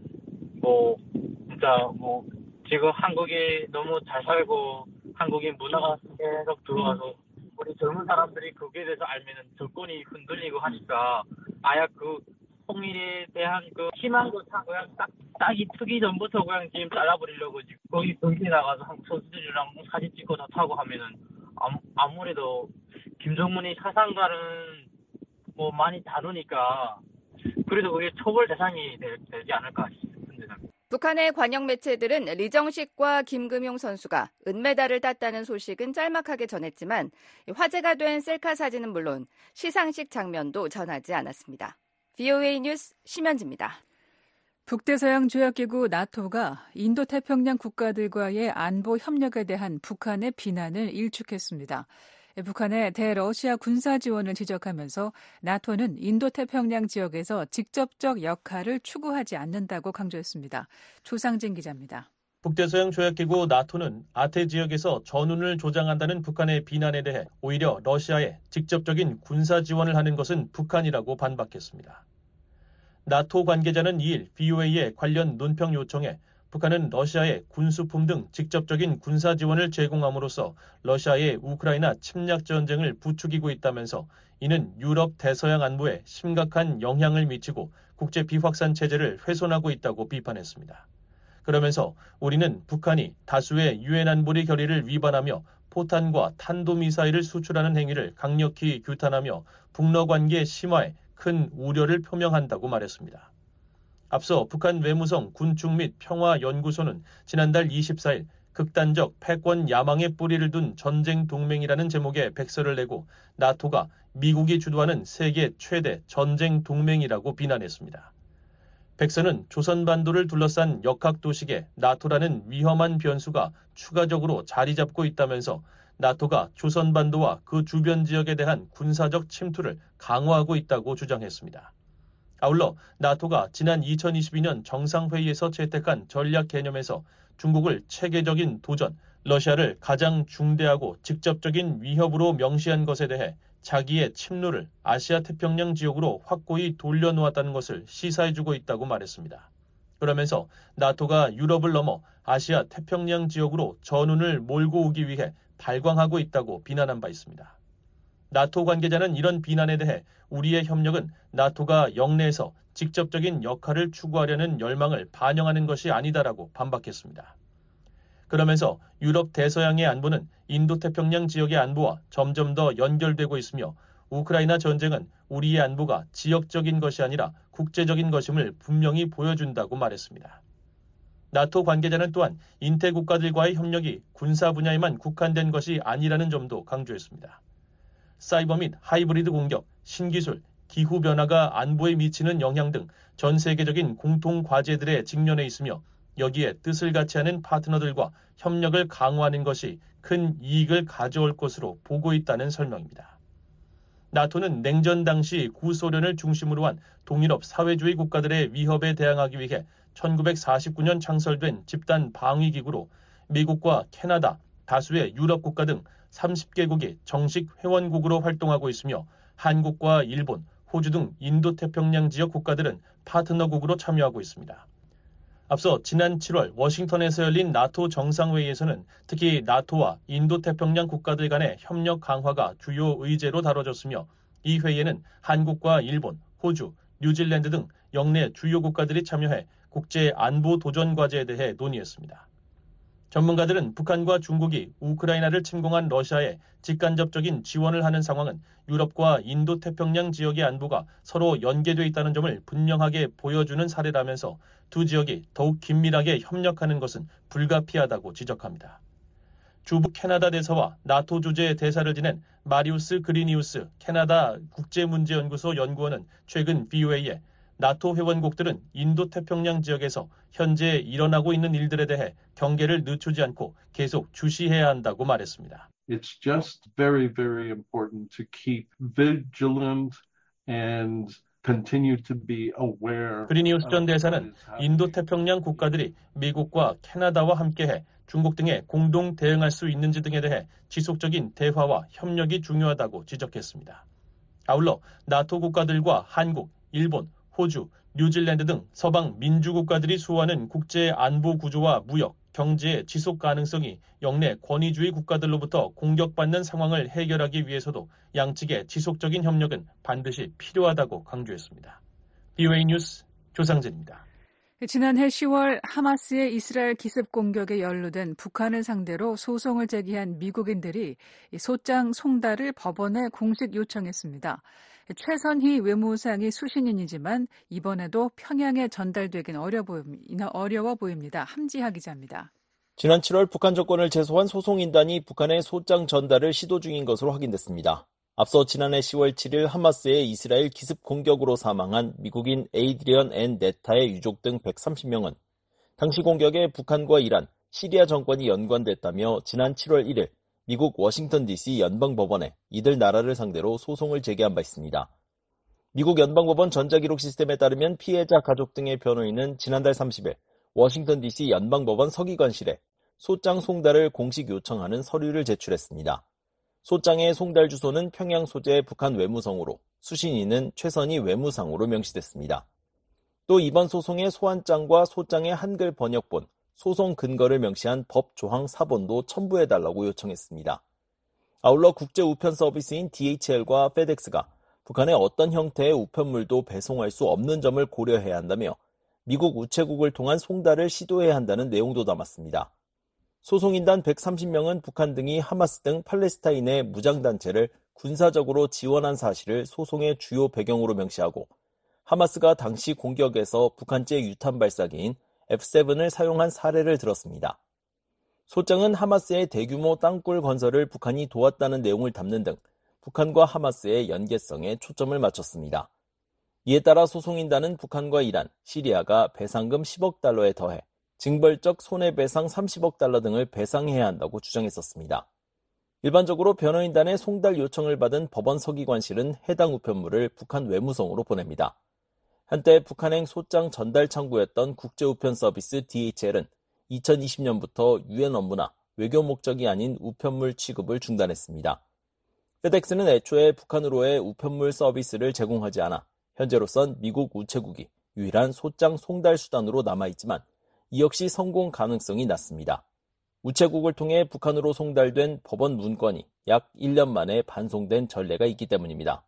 진짜 지금 한국이 너무 잘 살고 한국인 문화가 계속 들어와서 우리 젊은 사람들이 거기에 대해서 알면은 정권이 흔들리고 하니까 아예 그 통일에 대한 그 희망조차 그냥 딱이 트기 전부터 그냥 지금 잘라버리려고 지금 거기 경기에 나가서 한국 선수들이랑 사진 찍고 다 타고 하면은 아무래도 김정은이 사상과는 많이 다르니까 그래서 그게 처벌 대상이 되지 않을까 싶습니다. 북한의 관영 매체들은 리정식과 김금용 선수가 은메달을 땄다는 소식은 짤막하게 전했지만 화제가 된 셀카 사진은 물론 시상식 장면도 전하지 않았습니다. VOA 뉴스 심현지입니다. 북대서양조약기구 나토가 인도태평양 국가들과의 안보 협력에 대한 북한의 비난을 일축했습니다. 북한의 대러시아 군사 지원을 지적하면서 나토는 인도태평양 지역에서 직접적 역할을 추구하지 않는다고 강조했습니다. 조상진 기자입니다. 북대서양 조약기구 나토는 아태 지역에서 전운을 조장한다는 북한의 비난에 대해 오히려 러시아에 직접적인 군사 지원을 하는 것은 북한이라고 반박했습니다. 나토 관계자는 2일 VOA의 관련 논평 요청에 북한은 러시아에 군수품 등 직접적인 군사 지원을 제공함으로써 러시아의 우크라이나 침략 전쟁을 부추기고 있다면서 이는 유럽 대서양 안보에 심각한 영향을 미치고 국제 비확산 체제를 훼손하고 있다고 비판했습니다. 그러면서 우리는 북한이 다수의 유엔 안보리 결의를 위반하며 포탄과 탄도미사일을 수출하는 행위를 강력히 규탄하며 북러 관계 심화에 큰 우려를 표명한다고 말했습니다. 앞서 북한 외무성 군축 및 평화연구소는 지난달 24일 극단적 패권 야망의 뿌리를 둔 전쟁 동맹이라는 제목의 백서를 내고 나토가 미국이 주도하는 세계 최대 전쟁 동맹이라고 비난했습니다. 백서는 조선반도를 둘러싼 역학도식에 나토라는 위험한 변수가 추가적으로 자리 잡고 있다면서 나토가 조선반도와 그 주변 지역에 대한 군사적 침투를 강화하고 있다고 주장했습니다. 아울러 나토가 지난 2022년 정상회의에서 채택한 전략 개념에서 중국을 체계적인 도전, 러시아를 가장 중대하고 직접적인 위협으로 명시한 것에 대해 자기의 침노를 아시아 태평양 지역으로 확고히 돌려놓았다는 것을 시사해주고 있다고 말했습니다. 그러면서 나토가 유럽을 넘어 아시아 태평양 지역으로 전운을 몰고 오기 위해 발광하고 있다고 비난한 바 있습니다. 나토 관계자는 이런 비난에 대해 우리의 협력은 나토가 영내에서 직접적인 역할을 추구하려는 열망을 반영하는 것이 아니다라고 반박했습니다. 그러면서 유럽 대서양의 안보는 인도태평양 지역의 안보와 점점 더 연결되고 있으며 우크라이나 전쟁은 우리의 안보가 지역적인 것이 아니라 국제적인 것임을 분명히 보여준다고 말했습니다. 나토 관계자는 또한 인태 국가들과의 협력이 군사 분야에만 국한된 것이 아니라는 점도 강조했습니다. 사이버 및 하이브리드 공격, 신기술, 기후변화가 안보에 미치는 영향 등 전 세계적인 공통 과제들에 직면해 있으며 여기에 뜻을 같이 하는 파트너들과 협력을 강화하는 것이 큰 이익을 가져올 것으로 보고 있다는 설명입니다. 나토는 냉전 당시 구소련을 중심으로 한 동유럽 사회주의 국가들의 위협에 대항하기 위해 1949년 창설된 집단 방위기구로 미국과 캐나다, 다수의 유럽 국가 등 30개국이 정식 회원국으로 활동하고 있으며 한국과 일본, 호주 등 인도태평양 지역 국가들은 파트너국으로 참여하고 있습니다. 앞서 지난 7월 워싱턴에서 열린 나토 정상회의에서는 특히 나토와 인도태평양 국가들 간의 협력 강화가 주요 의제로 다뤄졌으며 이 회의에는 한국과 일본, 호주, 뉴질랜드 등 영내 주요 국가들이 참여해 국제 안보 도전 과제에 대해 논의했습니다. 전문가들은 북한과 중국이 우크라이나를 침공한 러시아에 직간접적인 지원을 하는 상황은 유럽과 인도태평양 지역의 안보가 서로 연계돼 있다는 점을 분명하게 보여주는 사례라면서 두 지역이 더욱 긴밀하게 협력하는 것은 불가피하다고 지적합니다. 주북 캐나다 대사와 나토 주재 대사를 지낸 마리우스 그리니우스 캐나다 국제문제연구소 연구원은 최근 VOA에 나토 회원국들은 인도태평양 지역에서 현재 일어나고 있는 일들에 대해 경계를 늦추지 않고 계속 주시해야 한다고 말했습니다. It's just very, very important to keep vigilant and continue to be aware. 그리니우스 전 대사는 인도태평양 국가들이 미국과 캐나다와 함께해 중국 등에 공동 대응할 수 있는지 등에 대해 지속적인 대화와 협력이 중요하다고 지적했습니다. 아울러 나토 국가들과 한국, 일본, 호주, 뉴질랜드 등 서방 민주국가들이 수호하는 국제 안보 구조와 무역, 경제의 지속 가능성이 영내 권위주의 국가들로부터 공격받는 상황을 해결하기 위해서도 양측의 지속적인 협력은 반드시 필요하다고 강조했습니다. BOA 뉴스 조상진입니다. 지난해 10월 하마스의 이스라엘 기습 공격에 연루된 북한을 상대로 소송을 제기한 미국인들이 소장 송달을 법원에 공식 요청했습니다. 최선희 외무상이 수신인이지만 이번에도 평양에 전달되긴 어려워 보입니다. 함지하 기자입니다. 지난 7월 북한 정권을 제소한 소송인단이 북한의 소장 전달을 시도 중인 것으로 확인됐습니다. 앞서 지난해 10월 7일 하마스의 이스라엘 기습 공격으로 사망한 미국인 에이드리언 앤 네타의 유족 등 130명은 당시 공격에 북한과 이란, 시리아 정권이 연관됐다며 지난 7월 1일 미국 워싱턴 DC 연방법원에 이들 나라를 상대로 소송을 제기한 바 있습니다. 미국 연방법원 전자기록 시스템에 따르면 피해자 가족 등의 변호인은 지난달 30일 워싱턴 DC 연방법원 서기관실에 소장 송달을 공식 요청하는 서류를 제출했습니다. 소장의 송달 주소는 평양 소재 북한 외무성으로, 수신인은 최선희 외무상으로 명시됐습니다. 또 이번 소송의 소환장과 소장의 한글 번역본, 소송 근거를 명시한 법 조항 사본도 첨부해달라고 요청했습니다. 아울러 국제 우편 서비스인 DHL과 FedEx가 북한에 어떤 형태의 우편물도 배송할 수 없는 점을 고려해야 한다며 미국 우체국을 통한 송달을 시도해야 한다는 내용도 담았습니다. 소송인단 130명은 북한 등이 하마스 등 팔레스타인의 무장단체를 군사적으로 지원한 사실을 소송의 주요 배경으로 명시하고 하마스가 당시 공격에서 북한제 유탄 발사기인 F-7을 사용한 사례를 들었습니다. 소장은 하마스의 대규모 땅굴 건설을 북한이 도왔다는 내용을 담는 등 북한과 하마스의 연계성에 초점을 맞췄습니다. 이에 따라 소송인단은 북한과 이란, 시리아가 배상금 10억 달러에 더해 징벌적 손해배상 30억 달러 등을 배상해야 한다고 주장했었습니다. 일반적으로 변호인단의 송달 요청을 받은 법원 서기관실은 해당 우편물을 북한 외무성으로 보냅니다. 한때 북한행 소장 전달 창구였던 국제우편 서비스 DHL은 2020년부터 유엔 업무나 외교 목적이 아닌 우편물 취급을 중단했습니다. 페덱스는 애초에 북한으로의 우편물 서비스를 제공하지 않아 현재로선 미국 우체국이 유일한 소장 송달 수단으로 남아있지만 이 역시 성공 가능성이 낮습니다. 우체국을 통해 북한으로 송달된 법원 문건이 약 1년 만에 반송된 전례가 있기 때문입니다.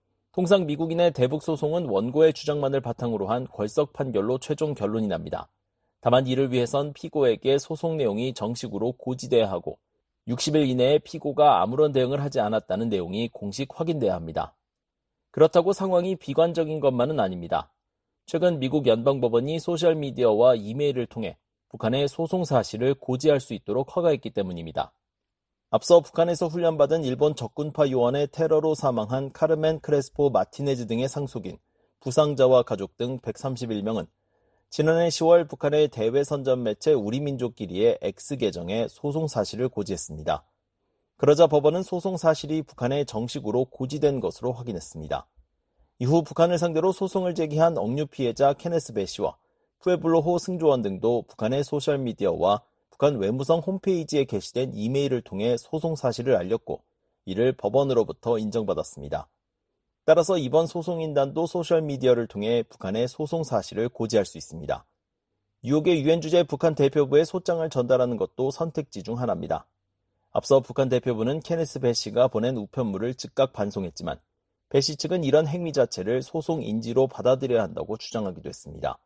통상 미국인의 대북 소송은 원고의 주장만을 바탕으로 한 궐석 판결로 최종 결론이 납니다. 다만 이를 위해선 피고에게 소송 내용이 정식으로 고지돼야 하고 60일 이내에 피고가 아무런 대응을 하지 않았다는 내용이 공식 확인돼야 합니다. 그렇다고 상황이 비관적인 것만은 아닙니다. 최근 미국 연방법원이 소셜미디어와 이메일을 통해 북한의 소송 사실을 고지할 수 있도록 허가했기 때문입니다. 앞서 북한에서 훈련받은 일본 적군파 요원의 테러로 사망한 카르멘 크레스포 마티네즈 등의 상속인, 부상자와 가족 등 131명은 지난해 10월 북한의 대외 선전 매체 우리민족끼리의 X 계정에 소송 사실을 고지했습니다. 그러자 법원은 소송 사실이 북한에 정식으로 고지된 것으로 확인했습니다. 이후 북한을 상대로 소송을 제기한 억류 피해자 케네스 배 씨와 푸에블로호 승조원 등도 북한의 소셜미디어와 북한 외무성 홈페이지에 게시된 이메일을 통해 소송 사실을 알렸고 이를 법원으로부터 인정받았습니다. 따라서 이번 소송인단도 소셜미디어를 통해 북한의 소송 사실을 고지할 수 있습니다. 뉴욕의 유엔 주재 북한 대표부에 소장을 전달하는 것도 선택지 중 하나입니다. 앞서 북한 대표부는 케네스 배 씨가 보낸 우편물을 즉각 반송했지만 배 씨 측은 이런 행위 자체를 소송 인지로 받아들여야 한다고 주장하기도 했습니다.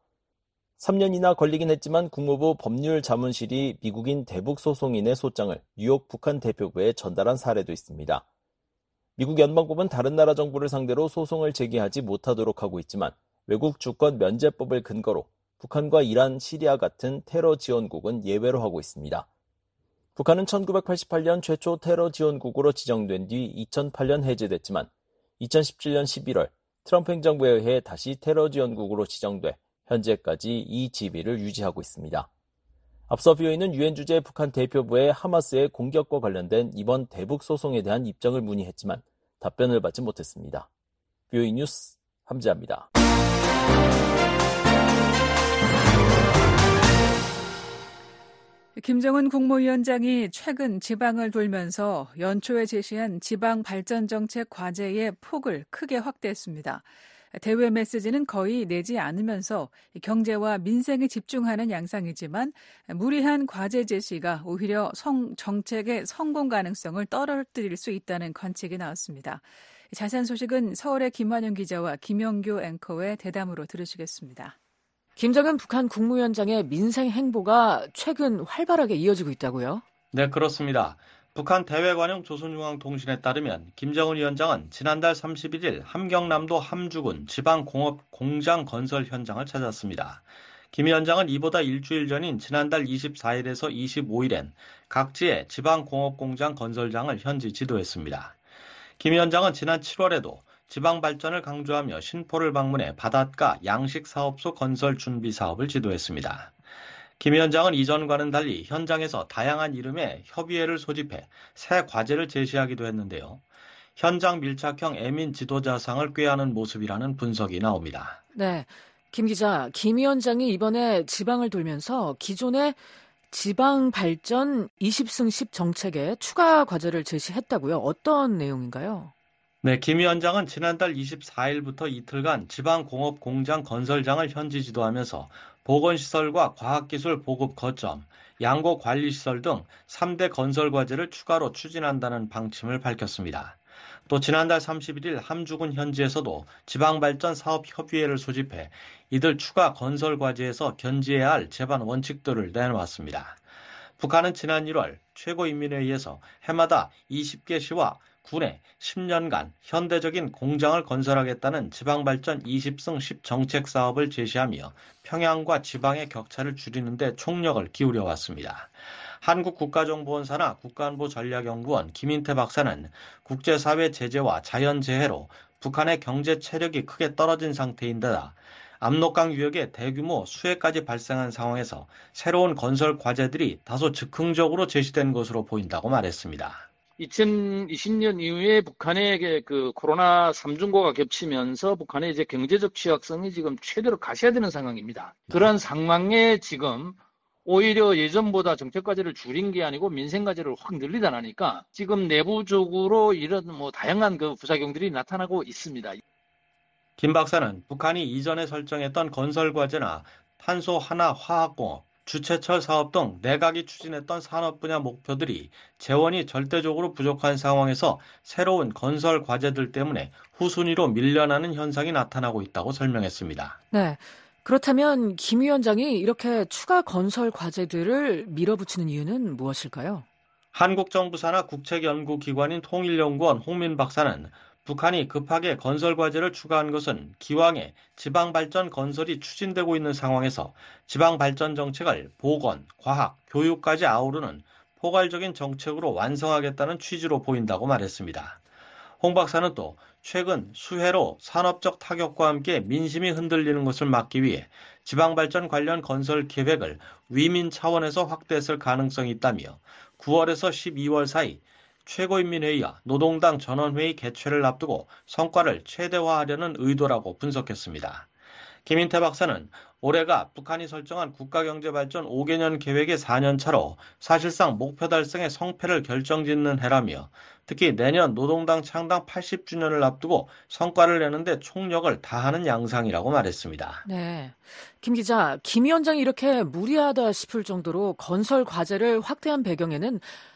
3년이나 걸리긴 했지만 국무부 법률자문실이 미국인 대북 소송인의 소장을 뉴욕 북한 대표부에 전달한 사례도 있습니다. 미국 연방법은 다른 나라 정부를 상대로 소송을 제기하지 못하도록 하고 있지만 외국 주권 면제법을 근거로 북한과 이란, 시리아 같은 테러 지원국은 예외로 하고 있습니다. 북한은 1988년 최초 테러 지원국으로 지정된 뒤 2008년 해제됐지만 2017년 11월 트럼프 행정부에 의해 다시 테러 지원국으로 지정돼 현재까지 이 지위를 유지하고 있습니다. 앞서 BOA는 유엔 주재 북한 대표부에 하마스의 공격과 관련된 이번 대북 소송에 대한 입장을 문의했지만 답변을 받지 못했습니다. BOA 뉴스 함지아입니다. 김정은 국무위원장이 최근 지방을 돌면서 연초에 제시한 지방발전정책 과제의 폭을 크게 확대했습니다. 대외 메시지는 거의 내지 않으면서 경제와 민생에 집중하는 양상이지만 무리한 과제 제시가 오히려 정책의 성공 가능성을 떨어뜨릴 수 있다는 관측이 나왔습니다. 자세한 소식은 서울의 김환영 기자와 김영교 앵커의 대담으로 들으시겠습니다. 김정은 북한 국무위원장의 민생 행보가 최근 활발하게 이어지고 있다고요? 네, 그렇습니다. 북한 대외관용 조선중앙통신에 따르면 김정은 위원장은 지난달 31일 함경남도 함주군 지방공업공장 건설 현장을 찾았습니다. 김 위원장은 이보다 일주일 전인 지난달 24일에서 25일엔 각지의 지방공업공장 건설장을 현지 지도했습니다. 김 위원장은 지난 7월에도 지방발전을 강조하며 신포를 방문해 바닷가 양식사업소 건설 준비 사업을 지도했습니다. 김 위원장은 이전과는 달리 현장에서 다양한 이름의 협의회를 소집해 새 과제를 제시하기도 했는데요. 현장 밀착형 애민 지도자상을 꾀하는 모습이라는 분석이 나옵니다. 네, 김 기자, 김 위원장이 이번에 지방을 돌면서 기존의 지방발전 20승 10 정책에 추가 과제를 제시했다고요? 어떤 내용인가요? 네, 김 위원장은 지난달 24일부터 이틀간 지방공업공장 건설장을 현지 지도하면서 보건시설과 과학기술 보급 거점, 양고관리시설 등 3대 건설 과제를 추가로 추진한다는 방침을 밝혔습니다. 또 지난달 31일 함주군 현지에서도 지방발전사업협의회를 소집해 이들 추가 건설 과제에서 견지해야 할 제반 원칙들을 내놓았습니다. 북한은 지난 1월 최고인민회의에서 해마다 20개 시와 군에 10년간 현대적인 공장을 건설하겠다는 지방발전 20승 10 정책 사업을 제시하며 평양과 지방의 격차를 줄이는 데 총력을 기울여 왔습니다. 한국국가정보원사나 국가안보전략연구원 김인태 박사는 국제사회 제재와 자연재해로 북한의 경제 체력이 크게 떨어진 상태인데다 압록강 유역에 대규모 수해까지 발생한 상황에서 새로운 건설 과제들이 다소 즉흥적으로 제시된 것으로 보인다고 말했습니다. 2020년 이후에 북한의 그 코로나 3중고가 겹치면서 북한의 이제 경제적 취약성이 지금 최대로 가셔야 되는 상황입니다. 그런 상황에 지금 오히려 예전보다 정책 과제를 줄인 게 아니고 민생 과제를 확 늘리다 나니까 지금 내부적으로 이런 다양한 그 부작용들이 나타나고 있습니다. 김 박사는 북한이 이전에 설정했던 건설 과제나 탄소 하나 화학공업, 주최철 사업 등 내각이 추진했던 산업 분야 목표들이 재원이 절대적으로 부족한 상황에서 새로운 건설 과제들 때문에 후순위로 밀려나는 현상이 나타나고 있다고 설명했습니다. 네. 그렇다면 김 위원장이 이렇게 추가 건설 과제들을 밀어붙이는 이유는 무엇일까요? 한국정부사나 국책연구기관인 통일연구원 홍민 박사는 북한이 급하게 건설 과제를 추가한 것은 기왕에 지방발전 건설이 추진되고 있는 상황에서 지방발전 정책을 보건, 과학, 교육까지 아우르는 포괄적인 정책으로 완성하겠다는 취지로 보인다고 말했습니다. 홍 박사는 또 최근 수해로 산업적 타격과 함께 민심이 흔들리는 것을 막기 위해 지방발전 관련 건설 계획을 위민 차원에서 확대했을 가능성이 있다며 9월에서 12월 사이 최고인민회의와 노동당 전원회의 개최를 앞두고 성과를 최대화하려는 의도라고 분석했습니다. 김인태 박사는 올해가 북한이 설정한 국가경제발전 5개년 계획의 4년 차로 사실상 목표 달성의 성패를 결정짓는 해라며 특히 내년 노동당 창당 80주년을 앞두고 성과를 내는데 총력을 다하는 양상이라고 말했습니다. 네, 김 기자, 김 위원장이 이렇게 무리하다 싶을 정도로 건설 과제를 확대한 배경에는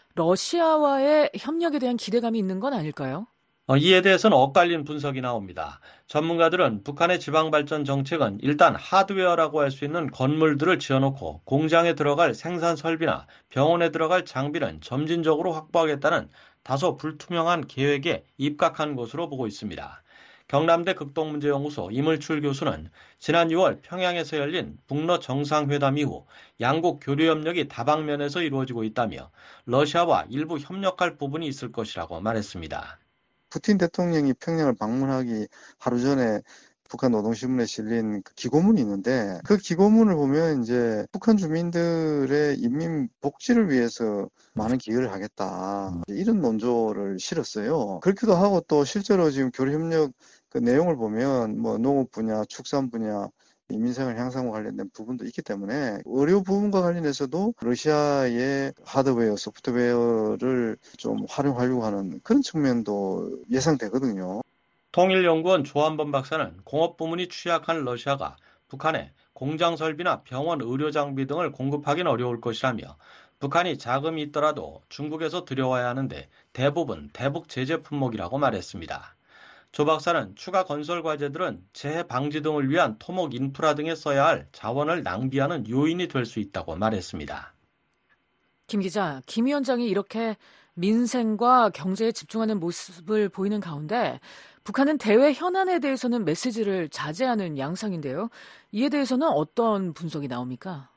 러시아와의 협력에 대한 기대감이 있는 건 아닐까요? 이에 대해서는 엇갈린 분석이 나옵니다. 전문가들은 북한의 지방발전 정책은 일단 하드웨어라고 할 수 있는 건물들을 지어놓고 공장에 들어갈 생산 설비나 병원에 들어갈 장비는 점진적으로 확보하겠다는 다소 불투명한 계획에 입각한 것으로 보고 있습니다. 경남대 극동문제연구소 이물출 교수는 지난 6월 평양에서 열린 북러 정상회담 이후 양국 교류 협력이 다방면에서 이루어지고 있다며 러시아와 일부 협력할 부분이 있을 것이라고 말했습니다. 푸틴 대통령이 평양을 방문하기 하루 전에 북한 노동신문에 실린 기고문이 있는데 그 기고문을 보면 이제 북한 주민들의 인민 복지를 위해서 많은 기여를 하겠다 이런 논조를 실었어요. 그렇기도 하고 또 실제로 지금 교류협력 그 내용을 보면 농업 분야, 축산 분야, 인민생활 향상과 관련된 부분도 있기 때문에 의료 부분과 관련해서도 러시아의 하드웨어, 소프트웨어를 좀 활용하려고 하는 그런 측면도 예상되거든요. 통일연구원 조한범 박사는 공업 부문이 취약한 러시아가 북한에 공장 설비나 병원 의료 장비 등을 공급하기는 어려울 것이라며 북한이 자금이 있더라도 중국에서 들여와야 하는데 대부분 대북 제재 품목이라고 말했습니다. 조 박사는 추가 건설 과제들은 재해 방지 등을 위한 토목 인프라 등에 써야 할 자원을 낭비하는 요인이 될 수 있다고 말했습니다. 김 기자, 김 위원장이 이렇게 민생과 경제에 집중하는 모습을 보이는 가운데 북한은 대외 현안에 대해서는 메시지를 자제하는 양상인데요. 이에 대해서는 어떤 분석이 나옵니까?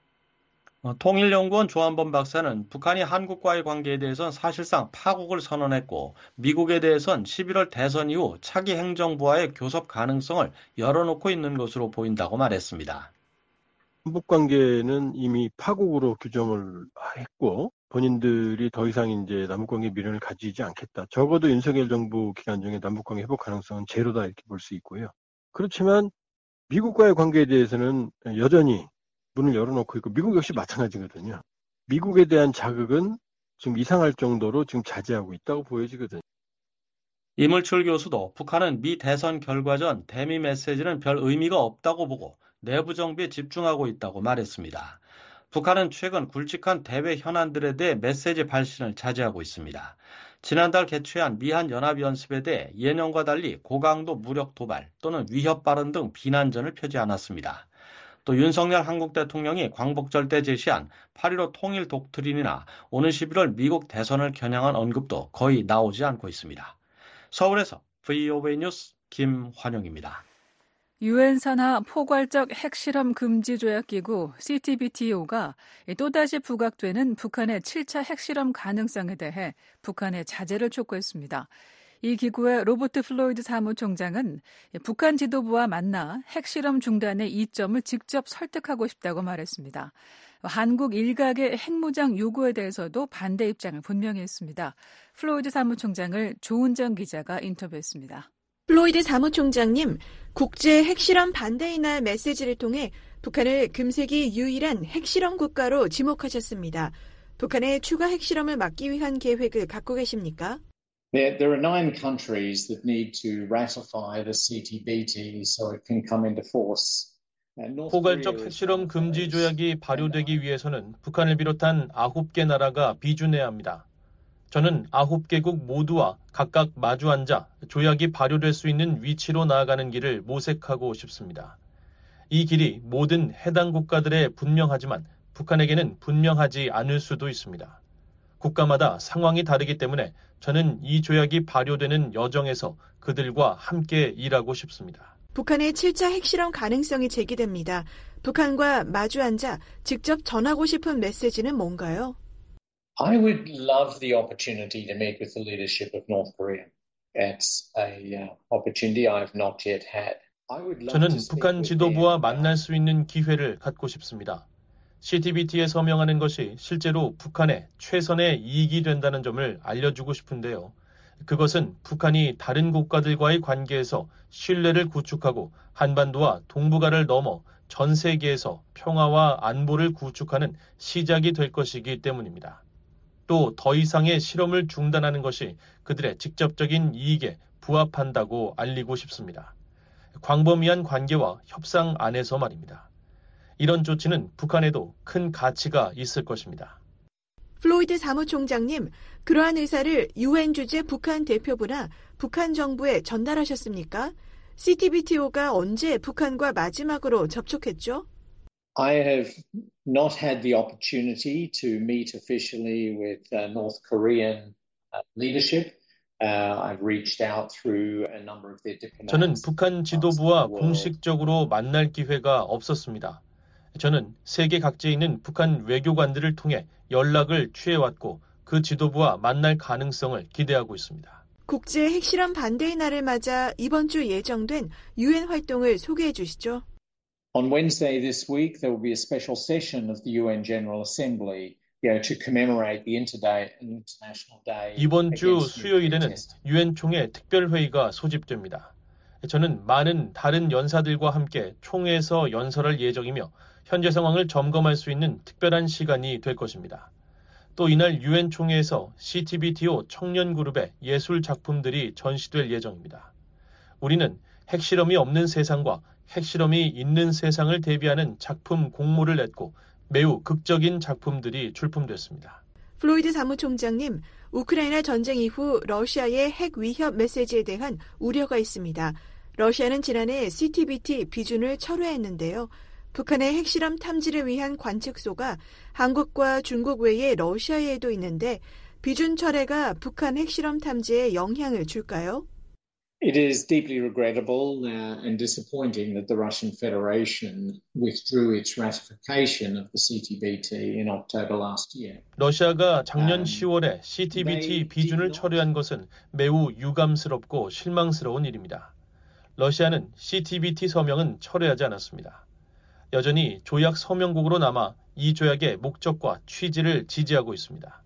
통일연구원 조한범 박사는 북한이 한국과의 관계에 대해서는 사실상 파국을 선언했고 미국에 대해서는 11월 대선 이후 차기 행정부와의 교섭 가능성을 열어놓고 있는 것으로 보인다고 말했습니다. 남북관계는 이미 파국으로 규정을 했고 본인들이 더 이상 이제 남북관계 미련을 가지지 않겠다. 적어도 윤석열 정부 기간 중에 남북관계 회복 가능성은 제로다 이렇게 볼 수 있고요. 그렇지만 미국과의 관계에 대해서는 여전히 문을 열어놓고 있고 미국 역시 마찬가지거든요. 미국에 대한 자극은 지금 이상할 정도로 지금 자제하고 있다고 보여지거든요. 이물출 교수도 북한은 미 대선 결과 전 대미 메시지는 별 의미가 없다고 보고 내부 정비에 집중하고 있다고 말했습니다. 북한은 최근 굵직한 대외 현안들에 대해 메시지 발신을 자제하고 있습니다. 지난달 개최한 미한연합연습에 대해 예년과 달리 고강도 무력 도발 또는 위협 발언 등 비난전을 펴지 않았습니다. 또 윤석열 한국 대통령이 광복절 때 제시한 8.15 통일 독트린이나 오는 11월 미국 대선을 겨냥한 언급도 거의 나오지 않고 있습니다. 서울에서 VOA 뉴스 김환영입니다. 유엔 산하 포괄적 핵실험 금지 조약 기구 CTBTO가 또다시 부각되는 북한의 7차 핵실험 가능성에 대해 북한의 자제를 촉구했습니다. 이 기구의 로버트 플로이드 사무총장은 북한 지도부와 만나 핵실험 중단의 이점을 직접 설득하고 싶다고 말했습니다. 한국 일각의 핵무장 요구에 대해서도 반대 입장을 분명히 했습니다. 플로이드 사무총장을 조은정 기자가 인터뷰했습니다. 플로이드 사무총장님, 국제 핵실험 반대의 날 메시지를 통해 북한을 금세기 유일한 핵실험 국가로 지목하셨습니다. 북한의 추가 핵실험을 막기 위한 계획을 갖고 계십니까? There are 9 countries that need to ratify the CTBT so it can come into force. 포괄적 핵실험 금지 조약이 발효되기 위해서는 북한을 비롯한 9개 나라가 비준해야 합니다. 저는 9개국 모두와 각각 마주 앉아 조약이 발효될 수 있는 위치로 나아가는 길을 모색하고 싶습니다. 이 길이 모든 해당 국가들에 분명하지만 북한에게는 분명하지 않을 수도 있습니다. 국가마다 상황이 다르기 때문에 저는 이 조약이 발효되는 여정에서 그들과 함께 일하고 싶습니다. 북한의 7차 핵실험 가능성이 제기됩니다. 북한과 마주 앉아 직접 전하고 싶은 메시지는 뭔가요? I would love the opportunity to meet with the leadership of North Korea. It's a opportunity I've not yet had. 저는 북한 지도부와 만날 수 있는 기회를 갖고 싶습니다. CTBT에 서명하는 것이 실제로 북한의 최선의 이익이 된다는 점을 알려주고 싶은데요. 그것은 북한이 다른 국가들과의 관계에서 신뢰를 구축하고 한반도와 동북아를 넘어 전 세계에서 평화와 안보를 구축하는 시작이 될 것이기 때문입니다. 또 더 이상의 실험을 중단하는 것이 그들의 직접적인 이익에 부합한다고 알리고 싶습니다. 광범위한 관계와 협상 안에서 말입니다. 이런 조치는 북한에도 큰 가치가 있을 것입니다. 플로이드 사무총장님, 그러한 의사를 유엔 주재 북한 대표부나 북한 정부에 전달하셨습니까? CTBTO가 언제 북한과 마지막으로 접촉했죠? I have not had the opportunity to meet officially with North Korean leadership. I've reached out through a number of their diplomats. 저는 북한 지도부와 공식적으로 만날 기회가 없었습니다. 저는 세계 각지에 있는 북한 외교관들을 통해 연락을 취해왔고 그 지도부와 만날 가능성을 기대하고 있습니다. 국제 핵실험 반대의 날을 맞아 이번 주 예정된 유엔 활동을 소개해 주시죠. On Wednesday this week, there will be a special session of the UN General Assembly to commemorate the International Day. 이번 주 수요일에는 유엔 총회 특별회의가 소집됩니다. 저는 많은 다른 연사들과 함께 총회에서 연설할 예정이며 현재 상황을 점검할 수 있는 특별한 시간이 될 것입니다. 또 이날 유엔 총회에서 CTBTO 청년 그룹의 예술 작품들이 전시될 예정입니다. 우리는 핵실험이 없는 세상과 핵실험이 있는 세상을 대비하는 작품 공모를 냈고 매우 극적인 작품들이 출품됐습니다. 플로이드 사무총장님, 우크라이나 전쟁 이후 러시아의 핵 위협 메시지에 대한 우려가 있습니다. 러시아는 지난해 CTBT 비준을 철회했는데요. 북한의 핵실험 탐지를 위한 관측소가 한국과 중국 외에 러시아에도 있는데 비준 철회가 북한 핵실험 탐지에 영향을 줄까요? It is deeply regrettable and disappointing that the Russian Federation withdrew its ratification of the CTBT in October last year. 러시아가 작년 10월에 CTBT 비준을 철회한 것은 매우 유감스럽고 실망스러운 일입니다. 러시아는 CTBT 서명은 철회하지 않았습니다. 여전히 조약 서명국으로 남아 이 조약의 목적과 취지를 지지하고 있습니다.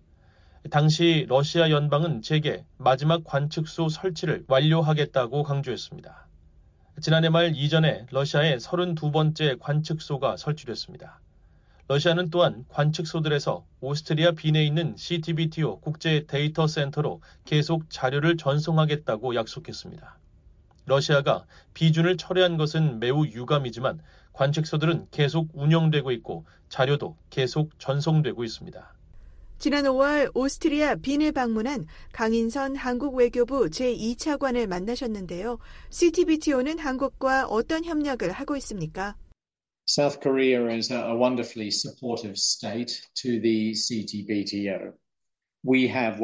당시 러시아 연방은 제게 마지막 관측소 설치를 완료하겠다고 강조했습니다. 지난해 말 이전에 러시아의 32번째 관측소가 설치됐습니다. 러시아는 또한 관측소들에서 오스트리아 빈에 있는 CTBTO 국제 데이터 센터로 계속 자료를 전송하겠다고 약속했습니다. 러시아가 비준을 철회한 것은 매우 유감이지만 관측소들은 계속 운영되고 있고 자료도 계속 전송되고 있습니다. 지난 5월 오스트리아 빈을 방문한 강인선 한국 외교부 제2차관을 만나셨는데요. CTBTO는 한국과 어떤 협력을 하고 있습니까? South Korea is a wonderfully supportive state to the CTBTO. We have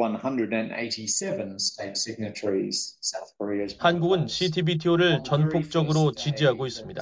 187 state signatories. South Korea's 한국은 CTBTO를 전폭적으로 지지하고 있습니다.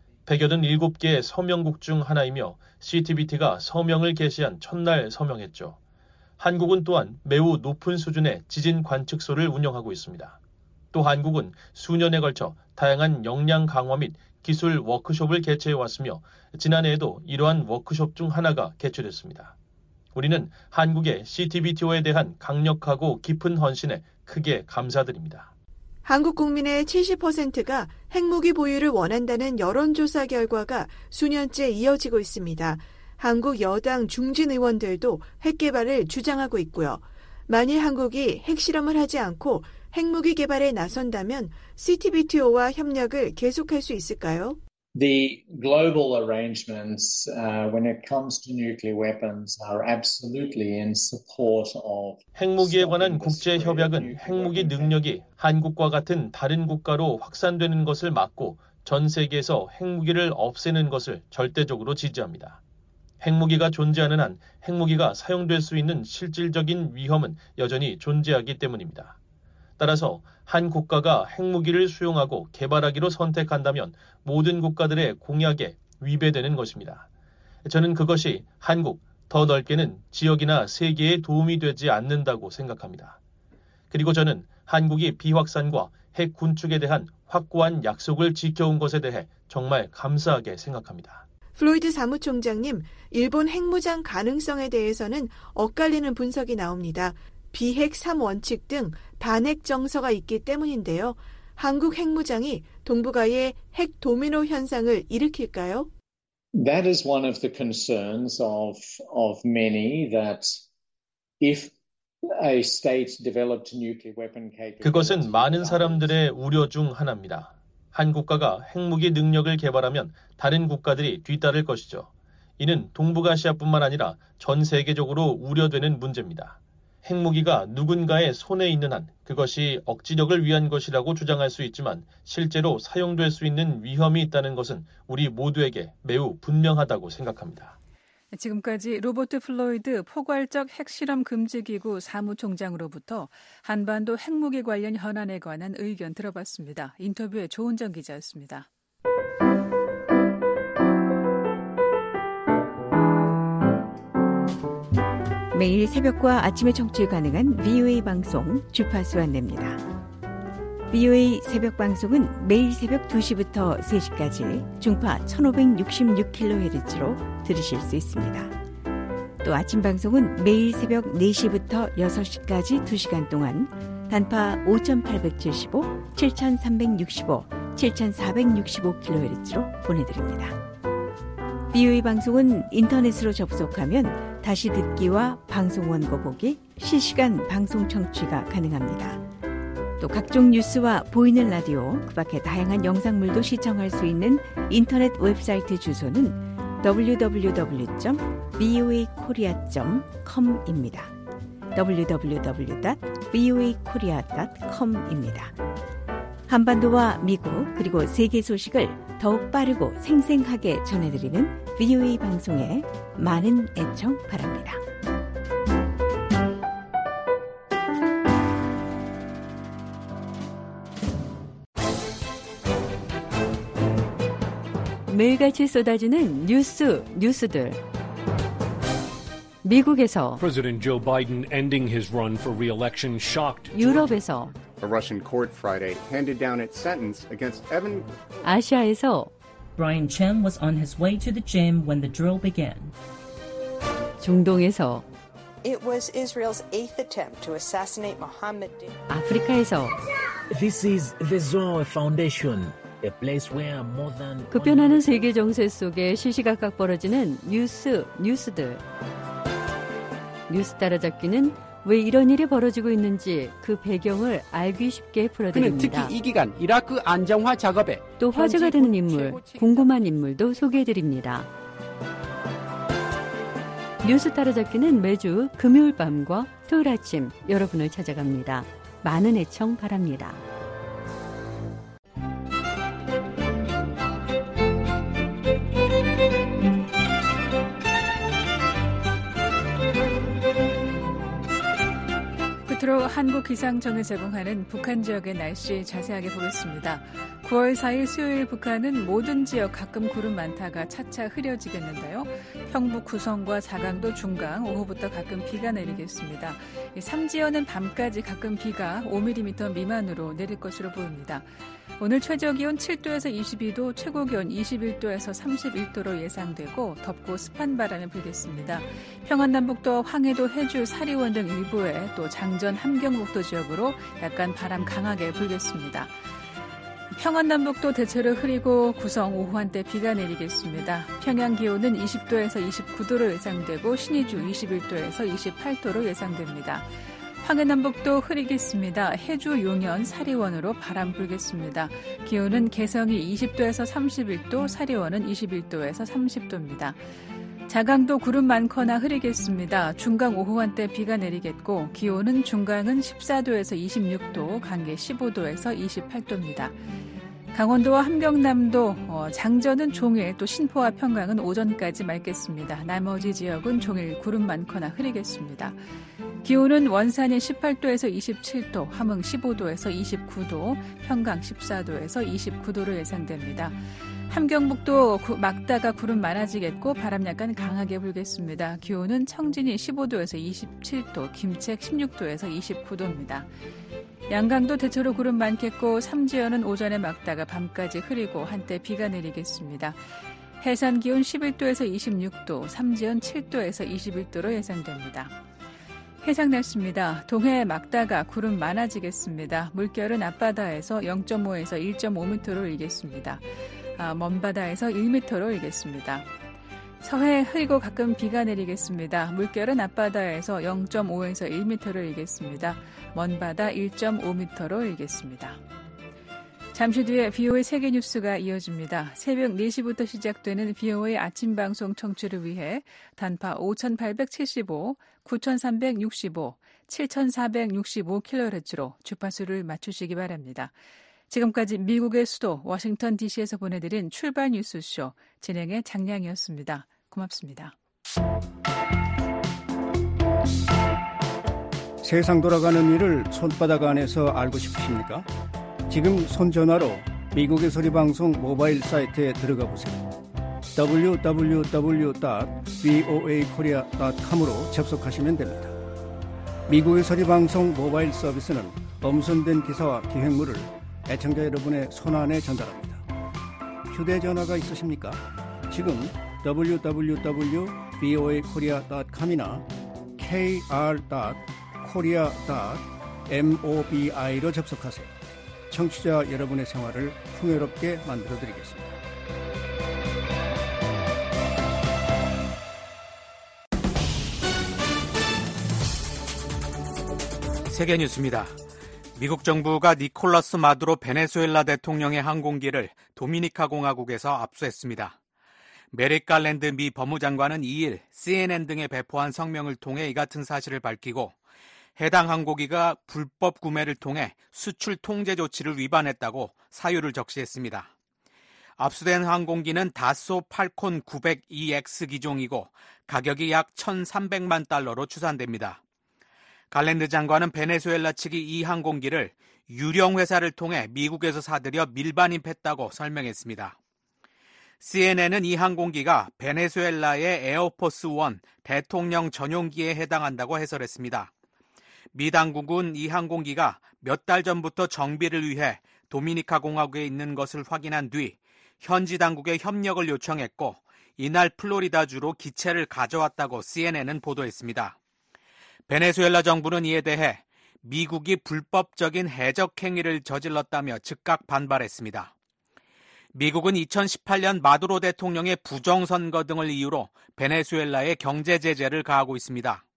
187개의 서명국 중 하나이며 CTBT가 서명을 개시한 첫날 서명했죠. 한국은 또한 매우 높은 수준의 지진 관측소를 운영하고 있습니다. 또 한국은 수년에 걸쳐 다양한 역량 강화 및 기술 워크숍을 개최해왔으며 지난해에도 이러한 워크숍 중 하나가 개최됐습니다. 우리는 한국의 CTBTO에 대한 강력하고 깊은 헌신에 크게 감사드립니다. 한국 국민의 70%가 핵무기 보유를 원한다는 여론조사 결과가 수년째 이어지고 있습니다. 한국 여당 중진 의원들도 핵 개발을 주장하고 있고요. 만일 한국이 핵실험을 하지 않고 핵무기 개발에 나선다면 CTBTO와 협력을 계속할 수 있을까요? The global arrangements when it comes to nuclear weapons are absolutely in support of 핵무기에 관한 국제 협약은 핵무기 능력이 한국과 같은 다른 국가로 확산되는 것을 막고 전 세계에서 핵무기를 없애는 것을 절대적으로 지지합니다. 핵무기가 존재하는 한 핵무기가 사용될 수 있는 실질적인 위험은 여전히 존재하기 때문입니다. 따라서 한 국가가 핵무기를 수용하고 개발하기로 선택한다면 모든 국가들의 공약에 위배되는 것입니다. 저는 그것이 한국, 더 넓게는 지역이나 세계에 도움이 되지 않는다고 생각합니다. 그리고 저는 한국이 비확산과 핵 군축에 대한 확고한 약속을 지켜온 것에 대해 정말 감사하게 생각합니다. 플로이드 사무총장님, 일본 핵무장 가능성에 대해서는 엇갈리는 분석이 나옵니다. 비핵 3원칙 등 반핵 정서가 있기 때문인데요. 한국 핵무장이 동북아의 핵 도미노 현상을 일으킬까요? That is one of the concerns of many that if a state developed nuclear weapon capability. 그것은 많은 사람들의 우려 중 하나입니다. 한 국가가 핵무기 능력을 개발하면 다른 국가들이 뒤따를 것이죠. 이는 동북아시아뿐만 아니라 전 세계적으로 우려되는 문제입니다. 핵무기가 누군가의 손에 있는 한 그것이 억지력을 위한 것이라고 주장할 수 있지만 실제로 사용될 수 있는 위험이 있다는 것은 우리 모두에게 매우 분명하다고 생각합니다. 지금까지 로버트 플로이드 포괄적 핵실험 금지기구 사무총장으로부터 한반도 핵무기 관련 현안에 관한 의견 들어봤습니다. 인터뷰에 조은정 기자였습니다. 매일 새벽과 아침에 청취 가능한 VOA 방송 주파수 안내입니다. VOA 새벽 방송은 매일 새벽 2시부터 3시까지 중파 1566kHz로 들으실 수 있습니다. 또 아침 방송은 매일 새벽 4시부터 6시까지 2시간 동안 단파 5875, 7365, 7465kHz로 보내드립니다. VOA 방송은 인터넷으로 접속하면 다시 듣기와 방송 원고 보기, 실시간 방송 청취가 가능합니다. 또 각종 뉴스와 보이는 라디오, 그 밖에 다양한 영상물도 시청할 수 있는 인터넷 웹사이트 주소는 www.voakorea.com입니다. www.voakorea.com입니다. 한반도와 미국 그리고 세계 소식을 더욱 빠르고 생생하게 전해드리는 VOA 방송에 많은 애청 바랍니다. 매일같이 쏟아지는 뉴스들. 미국에서, President Joe Biden ending his run for re-election shocked. 유럽에서, A Russian court Friday handed down its sentence against Evan. 아시아에서, Brian Chen was on his way to the gym when the drill began. 중동에서, It was Israel's eighth attempt to assassinate Mohammed. 아프리카에서, This is the Zohar Foundation, a place where more than 급변하는 세계 정세 속에 시시각각 벌어지는 뉴스들. 뉴스 따라잡기는 왜 이런 일이 벌어지고 있는지 그 배경을 알기 쉽게 풀어드립니다. 그는 특히 이 기간 이라크 안정화 작업에 또 화제가 되는 인물, 궁금한 인물도 소개해드립니다. 뉴스 따라잡기는 매주 금요일 밤과 토요일 아침 여러분을 찾아갑니다. 많은 애청 바랍니다. 끝으로 한국기상청이 제공하는 북한 지역의 날씨 자세하게 보겠습니다. 9월 4일 수요일 북한은 모든 지역 가끔 구름 많다가 차차 흐려지겠는데요. 평북 구성과 자강도 중강, 오후부터 가끔 비가 내리겠습니다. 3지연은 밤까지 가끔 비가 5mm 미만으로 내릴 것으로 보입니다. 오늘 최저기온 7도에서 22도, 최고기온 21도에서 31도로 예상되고 덥고 습한 바람이 불겠습니다. 평안남북도, 황해도, 해주, 사리원 등 일부에 또 장전, 함경북도 지역으로 약간 바람 강하게 불겠습니다. 평안남북도 대체로 흐리고 구성 오후 한때 비가 내리겠습니다. 평양 기온은 20도에서 29도로 예상되고 신의주 21도에서 28도로 예상됩니다. 황해남북도 흐리겠습니다. 해주, 용현, 사리원으로 바람 불겠습니다. 기온은 개성이 20도에서 31도, 사리원은 21도에서 30도입니다. 자강도 구름 많거나 흐리겠습니다. 중강 오후 한때 비가 내리겠고 기온은 중강은 14도에서 26도, 강계 15도에서 28도입니다. 강원도와 함경남도, 장전은 종일, 또 신포와 평강은 오전까지 맑겠습니다. 나머지 지역은 종일 구름 많거나 흐리겠습니다. 기온은 원산이 18도에서 27도, 함흥 15도에서 29도, 평강 14도에서 29도로 예상됩니다. 함경북도 막다가 구름 많아지겠고 바람 약간 강하게 불겠습니다. 기온은 청진이 15도에서 27도, 김책 16도에서 29도입니다. 양강도 대체로 구름 많겠고 삼지연은 오전에 막다가 밤까지 흐리고 한때 비가 내리겠습니다. 해산 기온 11도에서 26도, 삼지연 7도에서 21도로 예상됩니다. 해상 날씨입니다. 동해 막다가 구름 많아지겠습니다. 물결은 앞바다에서 0.5에서 1.5m로 일겠습니다. 먼바다에서 1m로 일겠습니다. 서해 흐리고 가끔 비가 내리겠습니다. 물결은 앞바다에서 0.5에서 1m로 일겠습니다. 먼바다 1.5m로 일겠습니다. 잠시 뒤에 BO의 세계뉴스가 이어집니다. 새벽 4시부터 시작되는 BO의 아침 방송 청취를 위해 단파 5875, 9365, 7465kHz로 주파수를 맞추시기 바랍니다. 지금까지 미국의 수도 워싱턴 DC에서 보내드린 출발 뉴스쇼 진행의 장량이었습니다. 고맙습니다. 세상 돌아가는 일을 손바닥 안에서 알고 싶으십니까? 지금 손전화로 미국의 소리방송 모바일 사이트에 들어가 보세요. www.voakorea.com으로 접속하시면 됩니다. 미국의 소리방송 모바일 서비스는 엄선된 기사와 기획물을 애청자 여러분의 손안에 전달합니다. 휴대전화가 있으십니까? 지금 www.voakorea.com이나 kr.korea.mobi로 접속하세요. 청취자 여러분의 생활을 풍요롭게 만들어드리겠습니다. 세계뉴스입니다. 미국 정부가 니콜라스 마두로 베네수엘라 대통령의 항공기를 도미니카 공화국에서 압수했습니다. 메릭 갈랜드 미 법무장관은 2일 CNN 등에 배포한 성명을 통해 이 같은 사실을 밝히고 해당 항공기가 불법 구매를 통해 수출 통제 조치를 위반했다고 사유를 적시했습니다. 압수된 항공기는 다소 팔콘 902X 기종이고 가격이 약 1,300만 달러로 추산됩니다. 갈랜드 장관은 베네수엘라 측이 이 항공기를 유령 회사를 통해 미국에서 사들여 밀반입했다고 설명했습니다. CNN은 이 항공기가 베네수엘라의 에어포스 1 대통령 전용기에 해당한다고 해설했습니다. 미 당국은 이 항공기가 몇 달 전부터 정비를 위해 도미니카 공화국에 있는 것을 확인한 뒤 현지 당국에 협력을 요청했고 이날 플로리다주로 기체를 가져왔다고 CNN은 보도했습니다. 베네수엘라 정부는 이에 대해 미국이 불법적인 해적 행위를 저질렀다며 즉각 반발했습니다. 미국은 2018년 마두로 대통령의 부정선거 등을 이유로 베네수엘라에 경제 제재를 가하고 있습니다.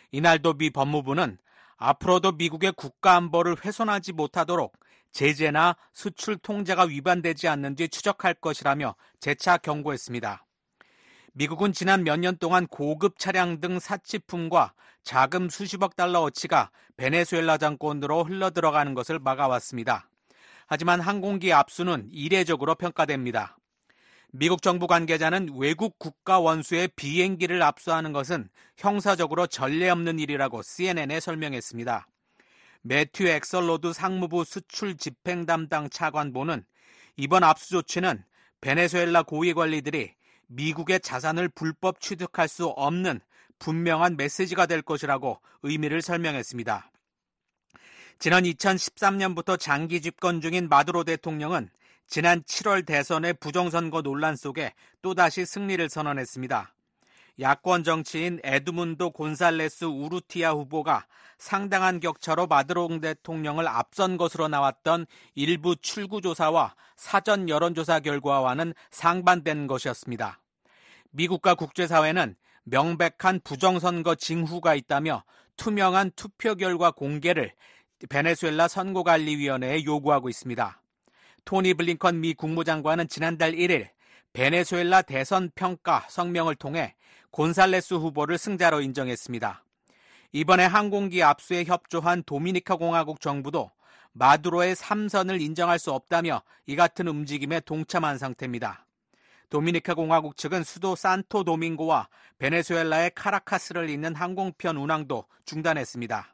이날도 미 법무부는 앞으로도 미국의 국가안보를 훼손하지 못하도록 제재나 수출 통제가 위반되지 않는지 추적할 것이라며 재차 경고했습니다. 미국은 지난 몇 년 동안 고급 차량 등 사치품과 자금 수십억 달러어치가 베네수엘라 정권으로 흘러들어가는 것을 막아왔습니다. 하지만 항공기 압수는 이례적으로 평가됩니다. 미국 정부 관계자는 외국 국가 원수의 비행기를 압수하는 것은 형사적으로 전례 없는 일이라고 CNN에 설명했습니다. 매튜 엑설로드 상무부 수출 집행 담당 차관보는 이번 압수 조치는 베네수엘라 고위 관리들이 미국의 자산을 불법 취득할 수 없는 분명한 메시지가 될 것이라고 의미를 설명했습니다. 지난 2013년부터 장기 집권 중인 마두로 대통령은 지난 7월 대선의 부정선거 논란 속에 또다시 승리를 선언했습니다. 야권 정치인 에드문도 곤살레스 우르티아 후보가 상당한 격차로 마두로 대통령을 앞선 것으로 나왔던 일부 출구조사와 사전 여론조사 결과와는 상반된 것이었습니다. 미국과 국제사회는 명백한 부정선거 징후가 있다며 투명한 투표 결과 공개를 베네수엘라 선거관리위원회에 요구하고 있습니다. 토니 블링컨 미 국무장관은 지난달 1일 베네수엘라 대선 평가 성명을 통해 곤살레스 후보를 승자로 인정했습니다. 이번에 항공기 압수에 협조한 도미니카 공화국 정부도 마두로의 3선을 인정할 수 없다며 이 같은 움직임에 동참한 상태입니다. 도미니카 공화국 측은 수도 산토 도밍고와 베네수엘라의 카라카스를 잇는 항공편 운항도 중단했습니다.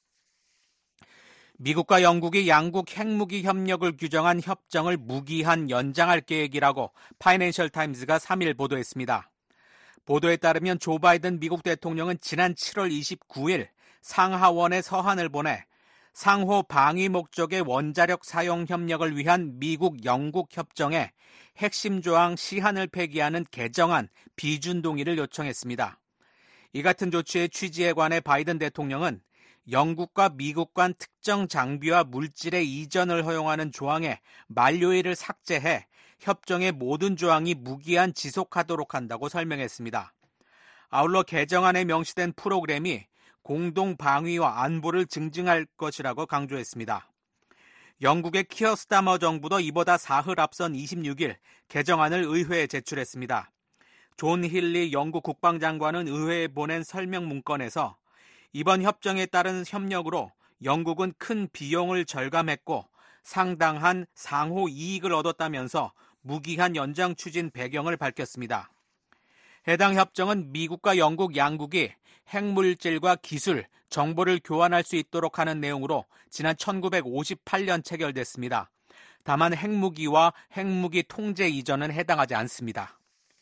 미국과 영국이 양국 핵무기 협력을 규정한 협정을 무기한 연장할 계획이라고 파이낸셜 타임즈가 3일 보도했습니다. 보도에 따르면 조 바이든 미국 대통령은 지난 7월 29일 상하원에 서한을 보내 상호 방위 목적의 원자력 사용 협력을 위한 미국-영국 협정에 핵심 조항 시한을 폐기하는 개정안 비준 동의를 요청했습니다. 이 같은 조치의 취지에 관해 바이든 대통령은 영국과 미국 간 특정 장비와 물질의 이전을 허용하는 조항의 만료일을 삭제해 협정의 모든 조항이 무기한 지속하도록 한다고 설명했습니다. 아울러 개정안에 명시된 프로그램이 공동 방위와 안보를 증진할 것이라고 강조했습니다. 영국의 키어 스타머 정부도 이보다 사흘 앞선 26일 개정안을 의회에 제출했습니다. 존 힐리 영국 국방장관은 의회에 보낸 설명 문건에서 이번 협정에 따른 협력으로 영국은 큰 비용을 절감했고 상당한 상호 이익을 얻었다면서 무기한 연장 추진 배경을 밝혔습니다. 해당 협정은 미국과 영국 양국이 핵물질과 기술, 정보를 교환할 수 있도록 하는 내용으로 지난 1958년 체결됐습니다. 다만 핵무기와 핵무기 통제 이전은 해당하지 않습니다.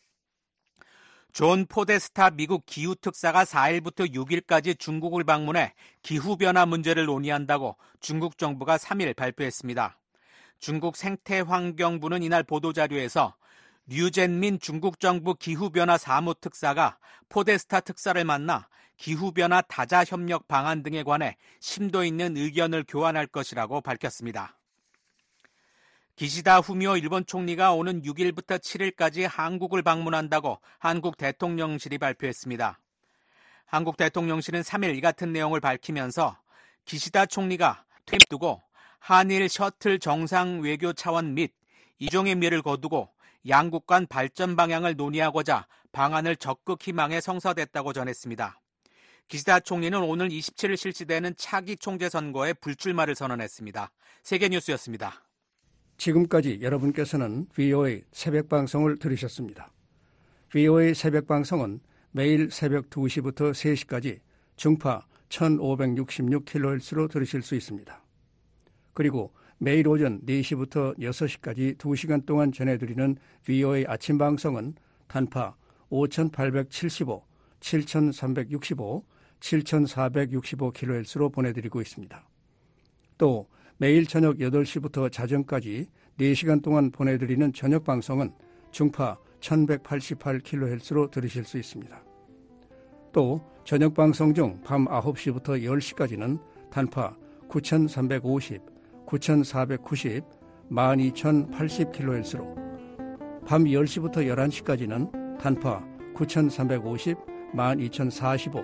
존 포데스타 미국 기후특사가 4일부터 6일까지 중국을 방문해 기후변화 문제를 논의한다고 중국 정부가 3일 발표했습니다. 중국 생태환경부는 이날 보도자료에서 류젠민 중국 정부 기후변화 사무특사가 포데스타 특사를 만나 기후변화 다자협력 방안 등에 관해 심도 있는 의견을 교환할 것이라고 밝혔습니다. 기시다 후미오 일본 총리가 오는 6일부터 7일까지 한국을 방문한다고 한국 대통령실이 발표했습니다. 한국 대통령실은 3일 이 같은 내용을 밝히면서 기시다 총리가 트윗 두고 한일 셔틀 정상 외교 차원 및 이종의 미를 거두고 양국 간 발전 방향을 논의하고자 방안을 적극 희망해 성사됐다고 전했습니다. 기시다 총리는 오늘 27일 실시되는 차기 총재 선거에 불출마를 선언했습니다. 세계뉴스였습니다. 지금까지 여러분께서는 VOA 새벽방송을 들으셨습니다. VOA 새벽방송은 매일 새벽 2시부터 3시까지 중파 1566kHz로 들으실 수 있습니다. 그리고 매일 오전 4시부터 6시까지 2시간 동안 전해드리는 VOA 아침방송은 단파 5875, 7365, 7465kHz로 보내드리고 있습니다. 또 매일 저녁 8시부터 자정까지 4시간 동안 보내드리는 저녁방송은 중파 1188kHz로 들으실 수 있습니다. 또 저녁방송 중 밤 9시부터 10시까지는 단파 9350, 9490, 12080kHz로 밤 10시부터 11시까지는 단파 9350, 12045,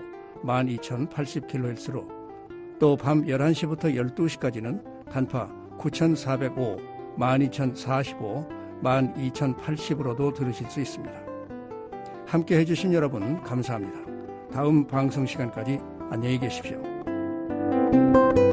12,080kHz로 또 밤 11시부터 12시까지는 단파 9,405, 12,045, 12,080으로도 들으실 수 있습니다. 함께 해주신 여러분 감사합니다. 다음 방송 시간까지 안녕히 계십시오.